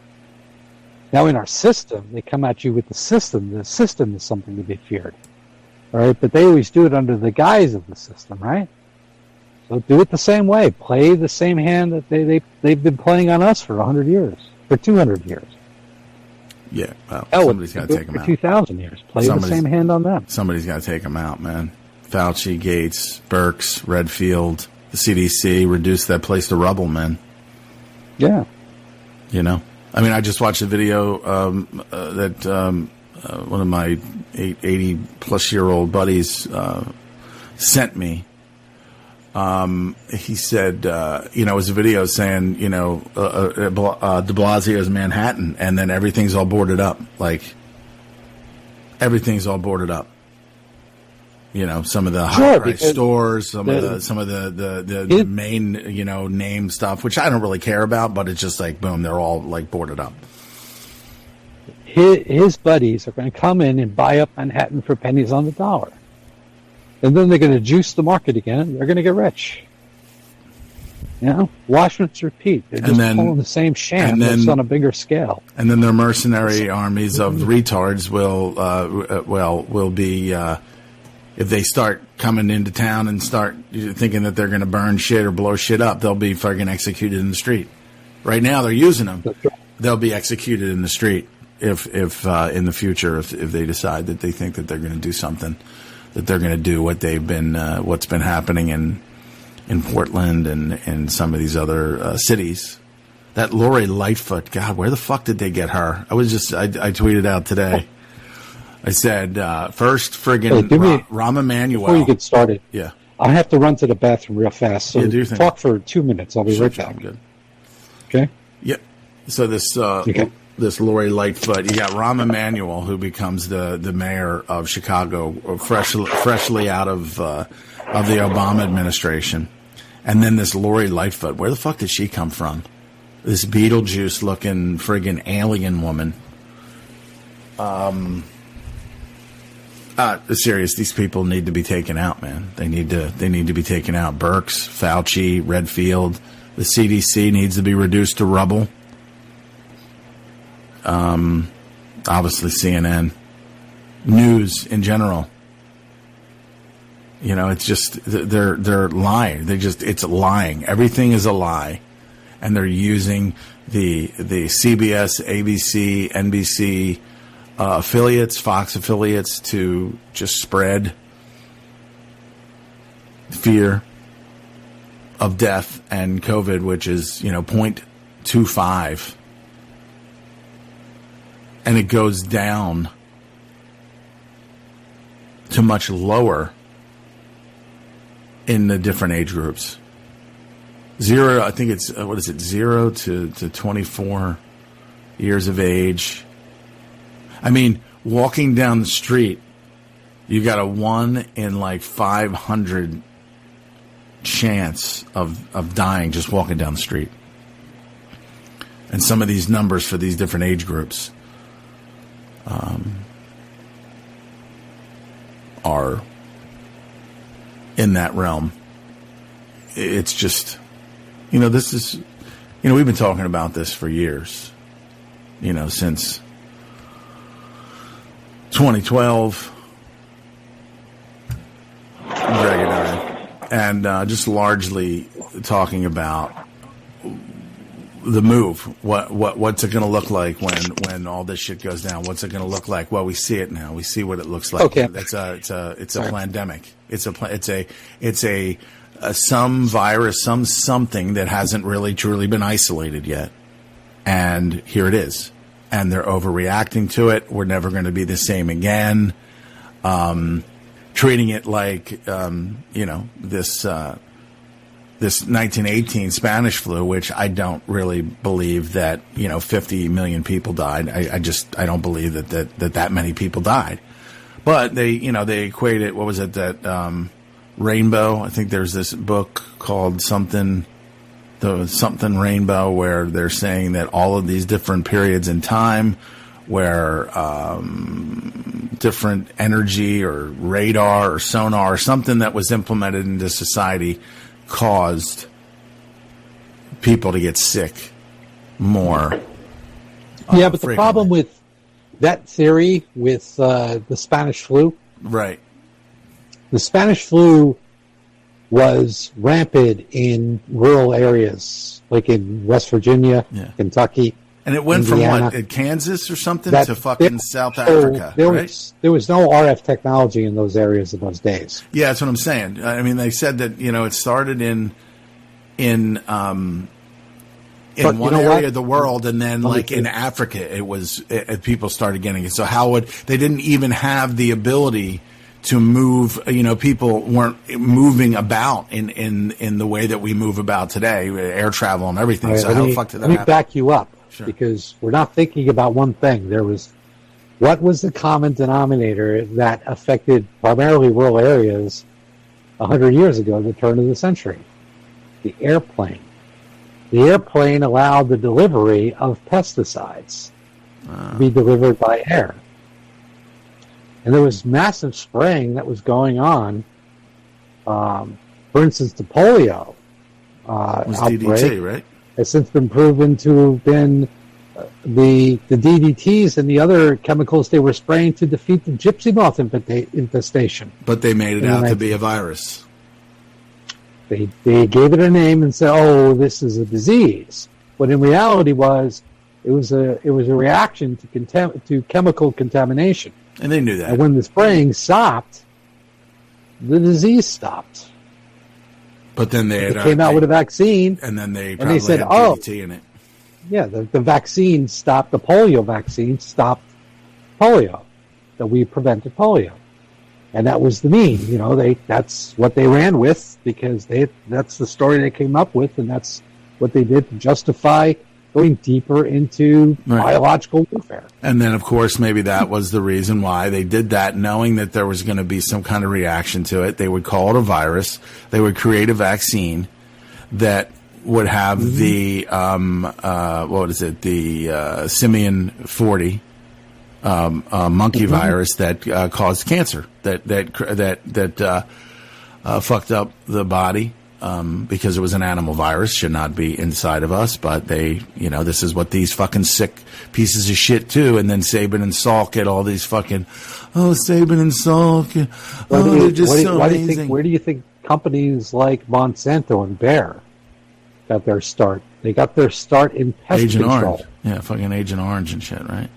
Now, in our system, they come at you with the system. The system is something to be feared. All right? But they always do it under the guise of the system, right? So do it the same way. Play the same hand that they, they, they've been playing on us for one hundred years, for two hundred years. Yeah, well, Hell, somebody's got to do it take him for out. two thousand years. Play the Somebody's- same hand on them. Somebody's got to take him out, man. Fauci, Gates, Burks, Redfield, the C D C, reduce that place to rubble, man. Yeah. You know? I mean, I just watched a video um, uh, that um, uh, one of my eighty-plus-year-old buddies uh, sent me. Um, he said, uh, you know, it was a video saying, you know, uh, uh, uh, de Blasio's Manhattan, and then everything's all boarded up. Like, everything's all boarded up. You know, some of the Sure, high price because stores, some of the- the, some of the, the, the, the It- main, you know, name stuff, which I don't really care about, but it's just like, boom, they're all like boarded up. His, his buddies are going to come in and buy up Manhattan for pennies on the dollar. And then they're going to juice the market again, and they're going to get rich. You know, watch and repeat. They're And just then- pulling the same sham, and then- just on a bigger scale. And then their mercenary armies of retards will, uh, uh, well, will be, uh, if they start coming into town and start thinking that they're going to burn shit or blow shit up, they'll be fucking executed in the street. Right now, they're using them. They'll be executed in the street if, if uh, in the future, if, if they decide that they think that they're going to do something, that they're going to do what they've been, uh, what's been happening in in Portland and, and some of these other uh, cities. That Lori Lightfoot, God, where the fuck did they get her? I was just, I, I tweeted out today. I said, uh, first friggin' Hey, Ra- me, Rahm Emanuel. Before you get started, yeah. I have to run to the bathroom real fast. So Yeah, do your thing. talk for two minutes. I'll be Sure, right sure, back. I'm good. Okay? Yeah. So this uh, Okay. this Lori Lightfoot, you got Rahm Emanuel, who becomes the, the mayor of Chicago, freshly freshly out of uh, of the Obama administration, and then this Lori Lightfoot. Where the fuck did she come from? This Beetlejuice looking friggin' alien woman. Um. Uh, serious. These people need to be taken out, man. They need to. They need to be taken out. Birx, Fauci, Redfield. The C D C needs to be reduced to rubble. Um, obviously C N N, news in general. You know, it's just they're they're lying. They just it's lying. Everything is a lie, and they're using the the C B S, A B C, N B C uh, affiliates, Fox affiliates to just spread fear of death and COVID, which is, you know, zero point two five. And it goes down to much lower in the different age groups. Zero, I think it's, uh, what is it, zero to, to twenty-four years of age. I mean, walking down the street, you got a one in like five hundred chance of, of dying just walking down the street. And some of these numbers for these different age groups um, are in that realm. It's just, you know, this is, you know, we've been talking about this for years, you know, since twenty twelve, Greg and I, and uh, just largely talking about the move. What what what's it going to look like when, when all this shit goes down? What's it going to look like? Well, we see it now. We see what it looks like. Okay. It's a it's a it's a pandemic. It's a it's a it's a, a some virus, some something that hasn't really truly been isolated yet. And here it is. And they're overreacting to it. We're never going to be the same again. Um, treating it like um, you know, this uh, this nineteen eighteen Spanish flu, which I don't really believe that, you know, fifty million people died. I, I just I don't believe that, that that that many people died. But they, you know, they equate it. What was it that um, Rainbow? I think there's this book called something. The something Rainbow, where they're saying that all of these different periods in time where um, different energy or radar or sonar or something that was implemented into society caused people to get sick more. Yeah, uh, but the frequently. problem with that theory with uh, the Spanish flu, Right. the Spanish flu was rampant in rural areas, like in West Virginia, Yeah. Kentucky. And it went Indiana. from what, Kansas or something That- to fucking there- South so Africa, there right? was there was no R F technology in those areas in those days. Yeah, that's what I'm saying. I mean, they said that, you know, it started in in um, in But you one know area what? of the world, and then Let me like in think. Africa, it was it, people started getting it. So how would they didn't even have the ability to move? You know, people weren't moving about in in in the way that we move about today, air travel and everything. All right, so let how me, the fuck did that let me happen? back you up, Sure. because we're not thinking about one thing. There was what was the common denominator that affected primarily rural areas a hundred years ago, the turn of the century? The airplane. The airplane allowed the delivery of pesticides to be delivered by air. And there was massive spraying that was going on. Um, for instance, the polio uh, It was outbreak D D T, right? has since been proven to have been uh, the the D D Ts and the other chemicals they were spraying to defeat the gypsy moth infesta- infestation. But they made it In the out to nineteen- be a virus. They they gave it a name and said, "Oh, this is a disease." What in reality was, it was a it was a reaction to contem- to chemical contamination. And they knew that. And when the spraying stopped, the disease stopped. But then they, they had, came uh, out they, with a vaccine, and then they and probably they said, had "Oh, D D T in it." Yeah, the, the vaccine stopped, the polio vaccine stopped polio, that we prevented polio. And that was the mean, you know, they, that's what they ran with because they, that's the story they came up with, and that's what they did to justify going deeper into Right. biological warfare. And then, of course, maybe that was the reason why they did that, knowing that there was going to be some kind of reaction to it. They would call it a virus. They would create a vaccine that would have mm-hmm. the, um, uh, what is it, the uh, simian forty um, uh, monkey mm-hmm. virus that uh, caused cancer, that that that that uh, uh, fucked up the body. Um, because it was an animal virus, should not be inside of us, but they, you know, this is what these fucking sick pieces of shit do. And then Saban and Salk get all these fucking, oh, Saban and Salk, oh, do you, they're just what do, so why amazing. Do you think, where do you think companies like Monsanto and Bayer got their start? They got their start in pest Agent control. Orange. Yeah, fucking Agent Orange and shit, right?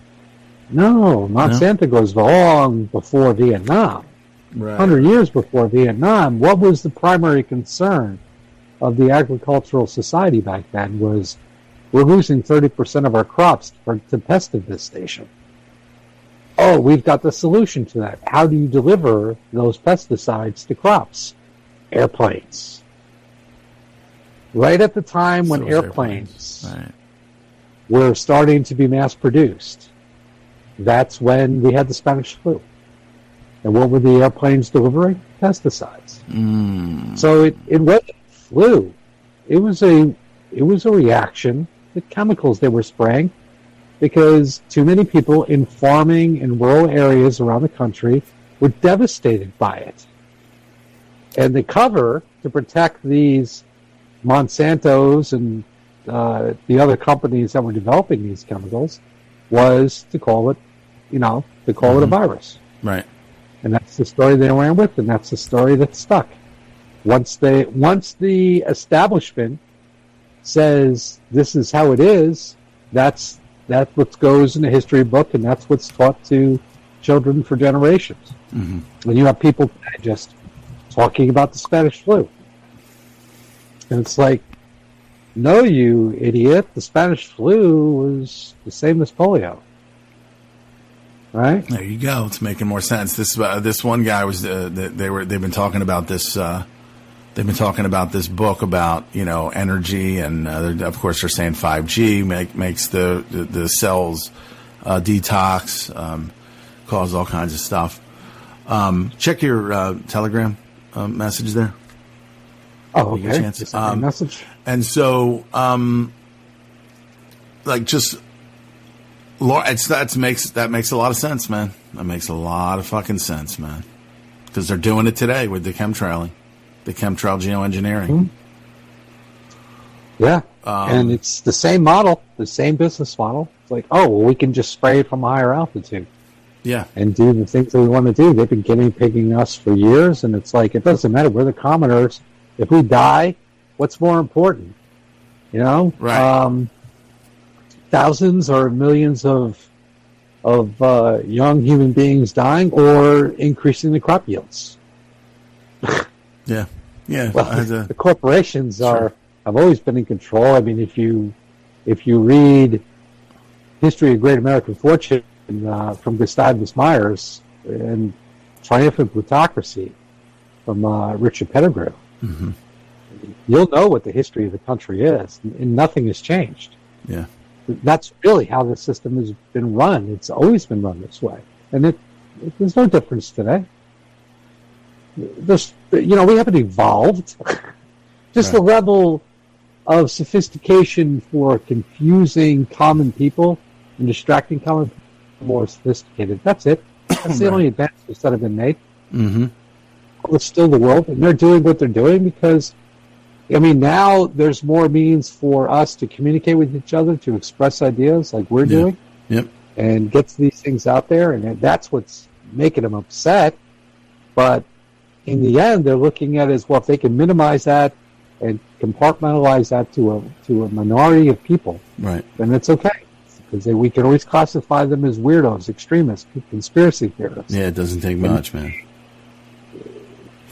No, Monsanto no? goes long before Vietnam. Right. one hundred years before Vietnam, what was the primary concern of the agricultural society back then was we're losing thirty percent of our crops for, to pest infestation. Oh, we've got the solution to that. How do you deliver those pesticides to crops? Airplanes. Right at the time when So airplanes, airplanes. Right. were starting to be mass-produced, that's when we had the Spanish flu. And what were the airplanes delivering? Pesticides. Mm. So it, it wasn't flu. It was a it was a reaction to chemicals they were spraying because too many people in farming in rural areas around the country were devastated by it. And the cover to protect these Monsantos and uh, the other companies that were developing these chemicals was to call it, you know, to call mm-hmm. it a virus. Right. And that's the story they ran with, and that's the story that stuck. Once they, once the establishment says this is how it is, that's that's what goes in the history book, and that's what's taught to children for generations. Mm-hmm. When you have people just talking about the Spanish flu, and it's like, no, you idiot, the Spanish flu was the same as polio. Right. There you go. It's making more sense. This uh, this one guy was uh, they were they've been talking about this. Uh, they've been talking about this book about you know energy, and uh, of course they're saying five G make, makes the the, the cells uh, detox, um, cause all kinds of stuff. Um, check your uh, Telegram uh, message there. Oh, okay. Um, message. And so, um, like just. Laura, it's, that makes that makes a lot of sense, man. That makes a lot of fucking sense, man. Because they're doing it today with the chemtrailing, the chemtrail geoengineering. Mm-hmm. Yeah, um, and it's the same model, the same business model. It's like, oh, well, we can just spray it from a higher altitude. Yeah, and do the things that we want to do. They've been guinea pigging us for years, and it's like it doesn't matter. We're the commoners. If we die, what's more important? You know, right? Um, thousands or millions of of uh, young human beings dying, or increasing the crop yields. yeah, yeah. Well, a, the corporations sure. are have always been in control. I mean, if you if you read History of Great American Fortune uh, from Gustavus Myers and Triumphant Plutocracy from uh, Richard Pettigrew, mm-hmm. you'll know what the history of the country is, and nothing has changed. Yeah. That's really how the system has been run. It's always been run this way. And it, it, there's no difference today. There's, you know, we haven't evolved. Just right. the level of sophistication for confusing common people and distracting common people more sophisticated. That's it. That's the right. only advancements that have been made. Mm-hmm. It's still the world, and they're doing what they're doing because I mean, now there's more means for us to communicate with each other, to express ideas like we're yeah. doing, yep. and get these things out there, and that's what's making them upset. But in the end, they're looking at it as, well, if they can minimize that and compartmentalize that to a to a minority of people, right. then it's okay. Because we can always classify them as weirdos, extremists, conspiracy theorists. Yeah, it doesn't take much, man.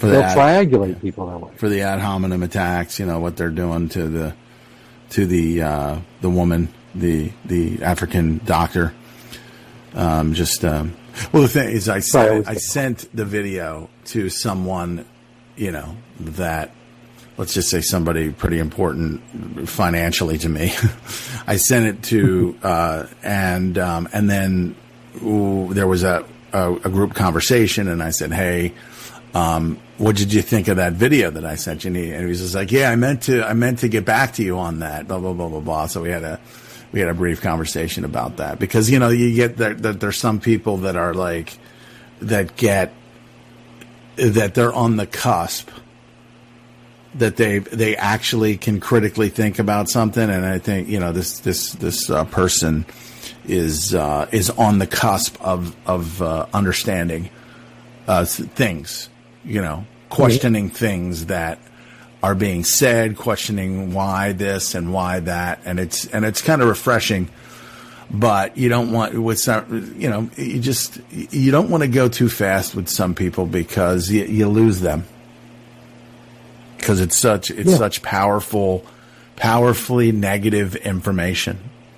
for They'll the ad, triangulate people that way. for the ad hominem attacks. You know what they're doing to the to the uh, the woman, the the African doctor. Um, just um, well, the thing is, I sent I sent the video to someone, you know, that let's just say somebody pretty important financially to me. I sent it to uh, and um, and then ooh, there was a, a a group conversation, and I said, hey. Um, what did you think of that video that I sent you? And he, and he was just like, yeah, I meant to, I meant to get back to you on that, blah, blah, blah, blah, blah. So we had a, we had a brief conversation about that because, you know, you get that, that there's some people that are like, that get, that they're on the cusp, that they, they actually can critically think about something. And I think, you know, this, this, this, uh, person is, uh, is on the cusp of, of, uh, understanding, uh, things. You know, questioning mm-hmm. things that are being said, questioning why this and why that, and it's and it's kind of refreshing. But you don't want with some, you know, you just you don't want to go too fast with some people because you, you lose them because it's such it's yeah. such powerful, powerfully negative information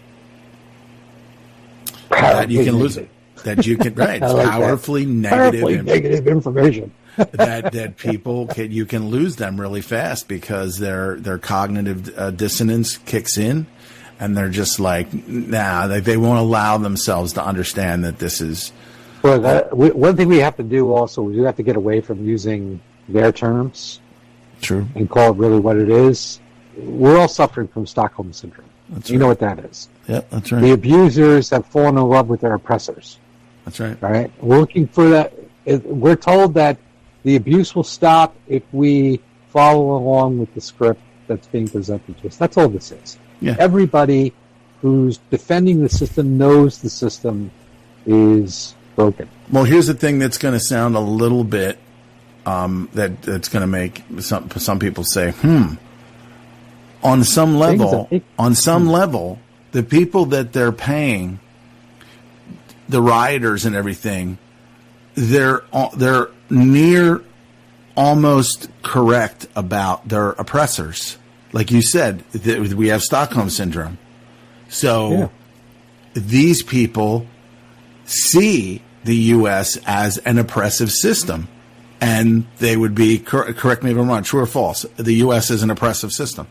powerfully that you can lose it. That you can right, it's like powerfully negative, powerfully inf- negative information. that that people can you can lose them really fast because their their cognitive uh, dissonance kicks in, and they're just like nah, they they won't allow themselves to understand that this is. Well, that, we, one thing we have to do also is we have to get away from using their terms. True. And call it really what it is. We're all suffering from Stockholm syndrome. That's you right. know what that is. Yeah, that's right. The abusers have fallen in love with their oppressors. That's right. All right. We're looking for that. We're told that the abuse will stop if we follow along with the script that's being presented to us. That's all this is. Yeah. Everybody who's defending the system knows the system is broken. Well, here's the thing that's going to sound a little bit um, that that's going to make some some people say, "Hmm." On some level, on some level, the people that they're paying, the rioters and everything, they're they're near almost correct about their oppressors. Like you said, th- we have Stockholm syndrome. So yeah. these people see the U S as an oppressive system, and they would be cor- correct me if I'm wrong. True or false? The U S is an oppressive system.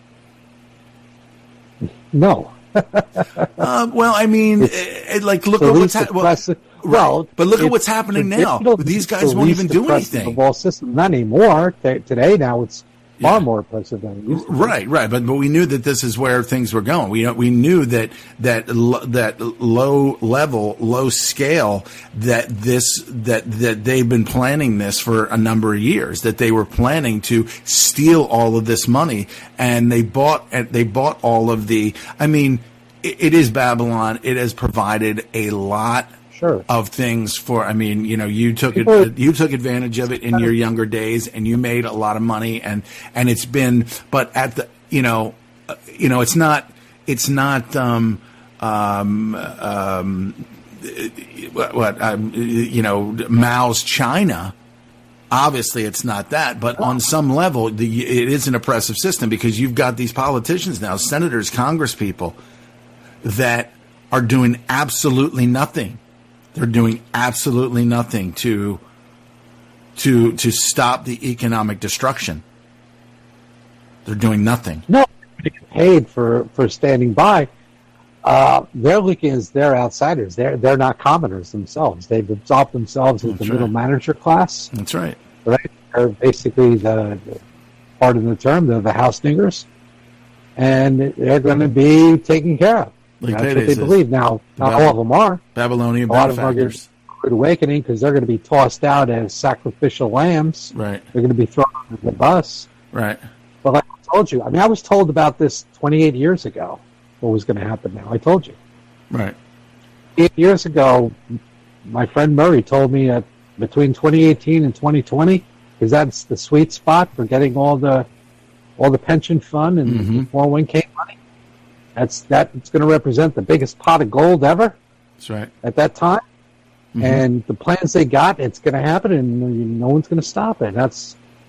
No. uh, well, I mean, it, it, like look so at what's happening. Well, well, but look at what's happening now. These guys won't even do anything. Of all systems, not anymore. T- today, now it's far yeah. more oppressive than it used to be. Right, right. But but we knew that this is where things were going. We we knew that that that low level, low scale, that this that that they've been planning this for a number of years. That they were planning to steal all of this money, and they bought and they bought all of the. I mean, it, it is Babylon. It has provided a lot. Sure. Of things for, I mean, you know, you took it, you took advantage of it in your younger days, and you made a lot of money, and and it's been, but at the, you know, uh, you know, it's not, it's not, um, um, um, what, what um, you know, Mao's China. Obviously, it's not that, but on some level, the, it is an oppressive system because you've got these politicians now, senators, congresspeople, that are doing absolutely nothing. They're doing absolutely nothing to to to stop the economic destruction. They're doing nothing. No, they get paid for, for standing by. Uh, they're looking as they're outsiders. They're they're not commoners themselves. They've absorbed themselves into the right. middle manager class. That's right. Right. They're basically the, the pardon the term, they're the house niggers, and they're going to be taken care of. Like That's what they believe. Now, not Bab- all of them are. Babylonian a lot of them are benefactors. Great Awakening because they're going to be tossed out as sacrificial lambs. Right. They're going to be thrown under the bus. Right. But like I told you, I mean, I was told about this twenty-eight years ago. What was going to happen now? I told you. Right. Eight years ago, my friend Murray told me that between twenty eighteen and twenty twenty, because that's the sweet spot for getting all the all the pension fund and mm-hmm. four oh one k money. That's that. It's going to represent the biggest pot of gold ever. That's right. At that time, mm-hmm. and the plans they got, it's going to happen, and no one's going to stop it. That's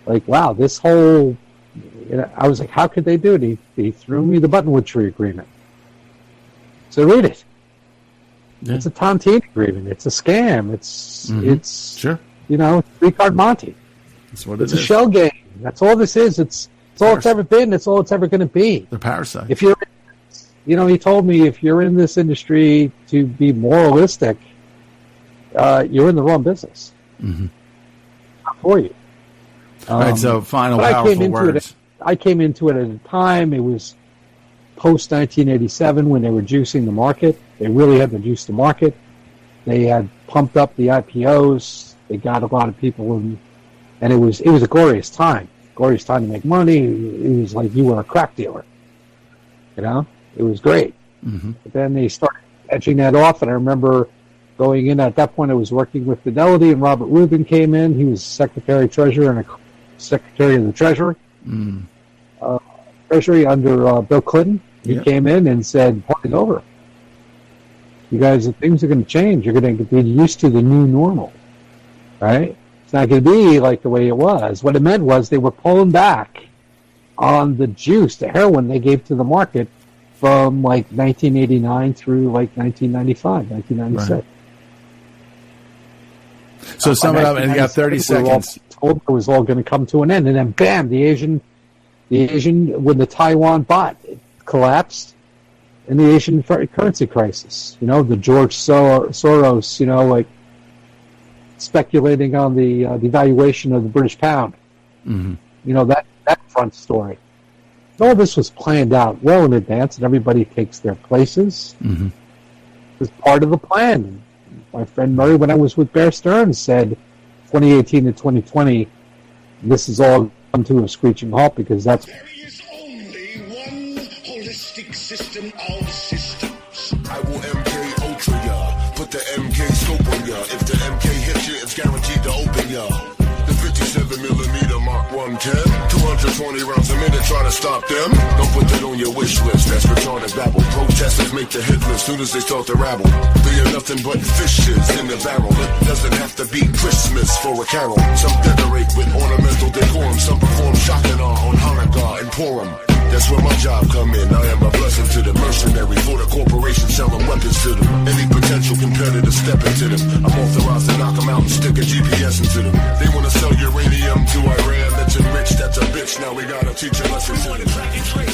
like, wow, this whole, you know, I was like, how could they do it? He, he threw me the Buttonwood Tree Agreement. So read it. Yeah. It's a tontine agreement. It's a scam. It's, mm-hmm. it's, sure. you know, three-card Monte. That's what it it's is. It's a shell game. That's all this is. It's, it's all it's ever been. It's all it's ever going to be. The parasite. If you're, you know, he told me if you're in this industry to be moralistic, uh, you're in the wrong business. Mm-hmm. Not for you. All right, so final um, powerful words. It, I came into it at a time, it was post nineteen eighty-seven when they were juicing the market. They really had to juice the market. They had pumped up the I P Os. They got a lot of people in, and it was it was a glorious time. Glorious time to make money. It was like you were a crack dealer. You know? It was great. Mm-hmm. But then they started edging that off, and I remember going in at that point. I was working with Fidelity, and Robert Rubin came in. He was Secretary Treasurer and a Secretary of the Treasury, mm. uh, Treasury under uh, Bill Clinton. He yep. came in and said, "Party's over. You guys, things are going to change. You're going to be used to the new normal, right? It's not going to be like the way it was." What it meant was they were pulling back on the juice, the heroin they gave to the market from like nineteen eighty-nine through like nineteen ninety-five, nineteen ninety-six. Right. So uh, sum it up, and you got thirty seconds. Told it was all going to come to an end, and then bam, the Asian, the Asian, when the Taiwan bot collapsed, and the Asian currency crisis. You know, the George Sor- Soros, you know, like speculating on the uh, the valuation of the British pound. Mm-hmm. You know, that that front story. All this was planned out well in advance, and everybody takes their places. Mm-hmm. It was part of the plan. My friend Murray, when I was with Bear Stearns, said twenty eighteen to twenty twenty, this is all come to a screeching halt because that's... There is only one holistic system of systems. I will M K Ultra ya, put the M K scope on ya. If the M K hits you, it's guaranteed to open ya. The fifty-seven millimeter Mark one ten, two hundred twenty rounds a minute, try to stop them. Don't put that on your wish list, that's retarded babble. Protesters make the hit list soon as they start to rabble. They are nothing but fishes in the barrel. It doesn't have to be Christmas for a carol. Some decorate with ornamental decorum, some perform Shakana on Hanukkah and Purim. That's where my job come in. I am a blessing to the mercenary for the corporation selling weapons to them. Any potential competitor step into them. I'm authorized to knock them out and stick a G P S into them. They want to sell uranium to Iran that's enriched. That's a bitch. Now we gotta teach a lesson to them.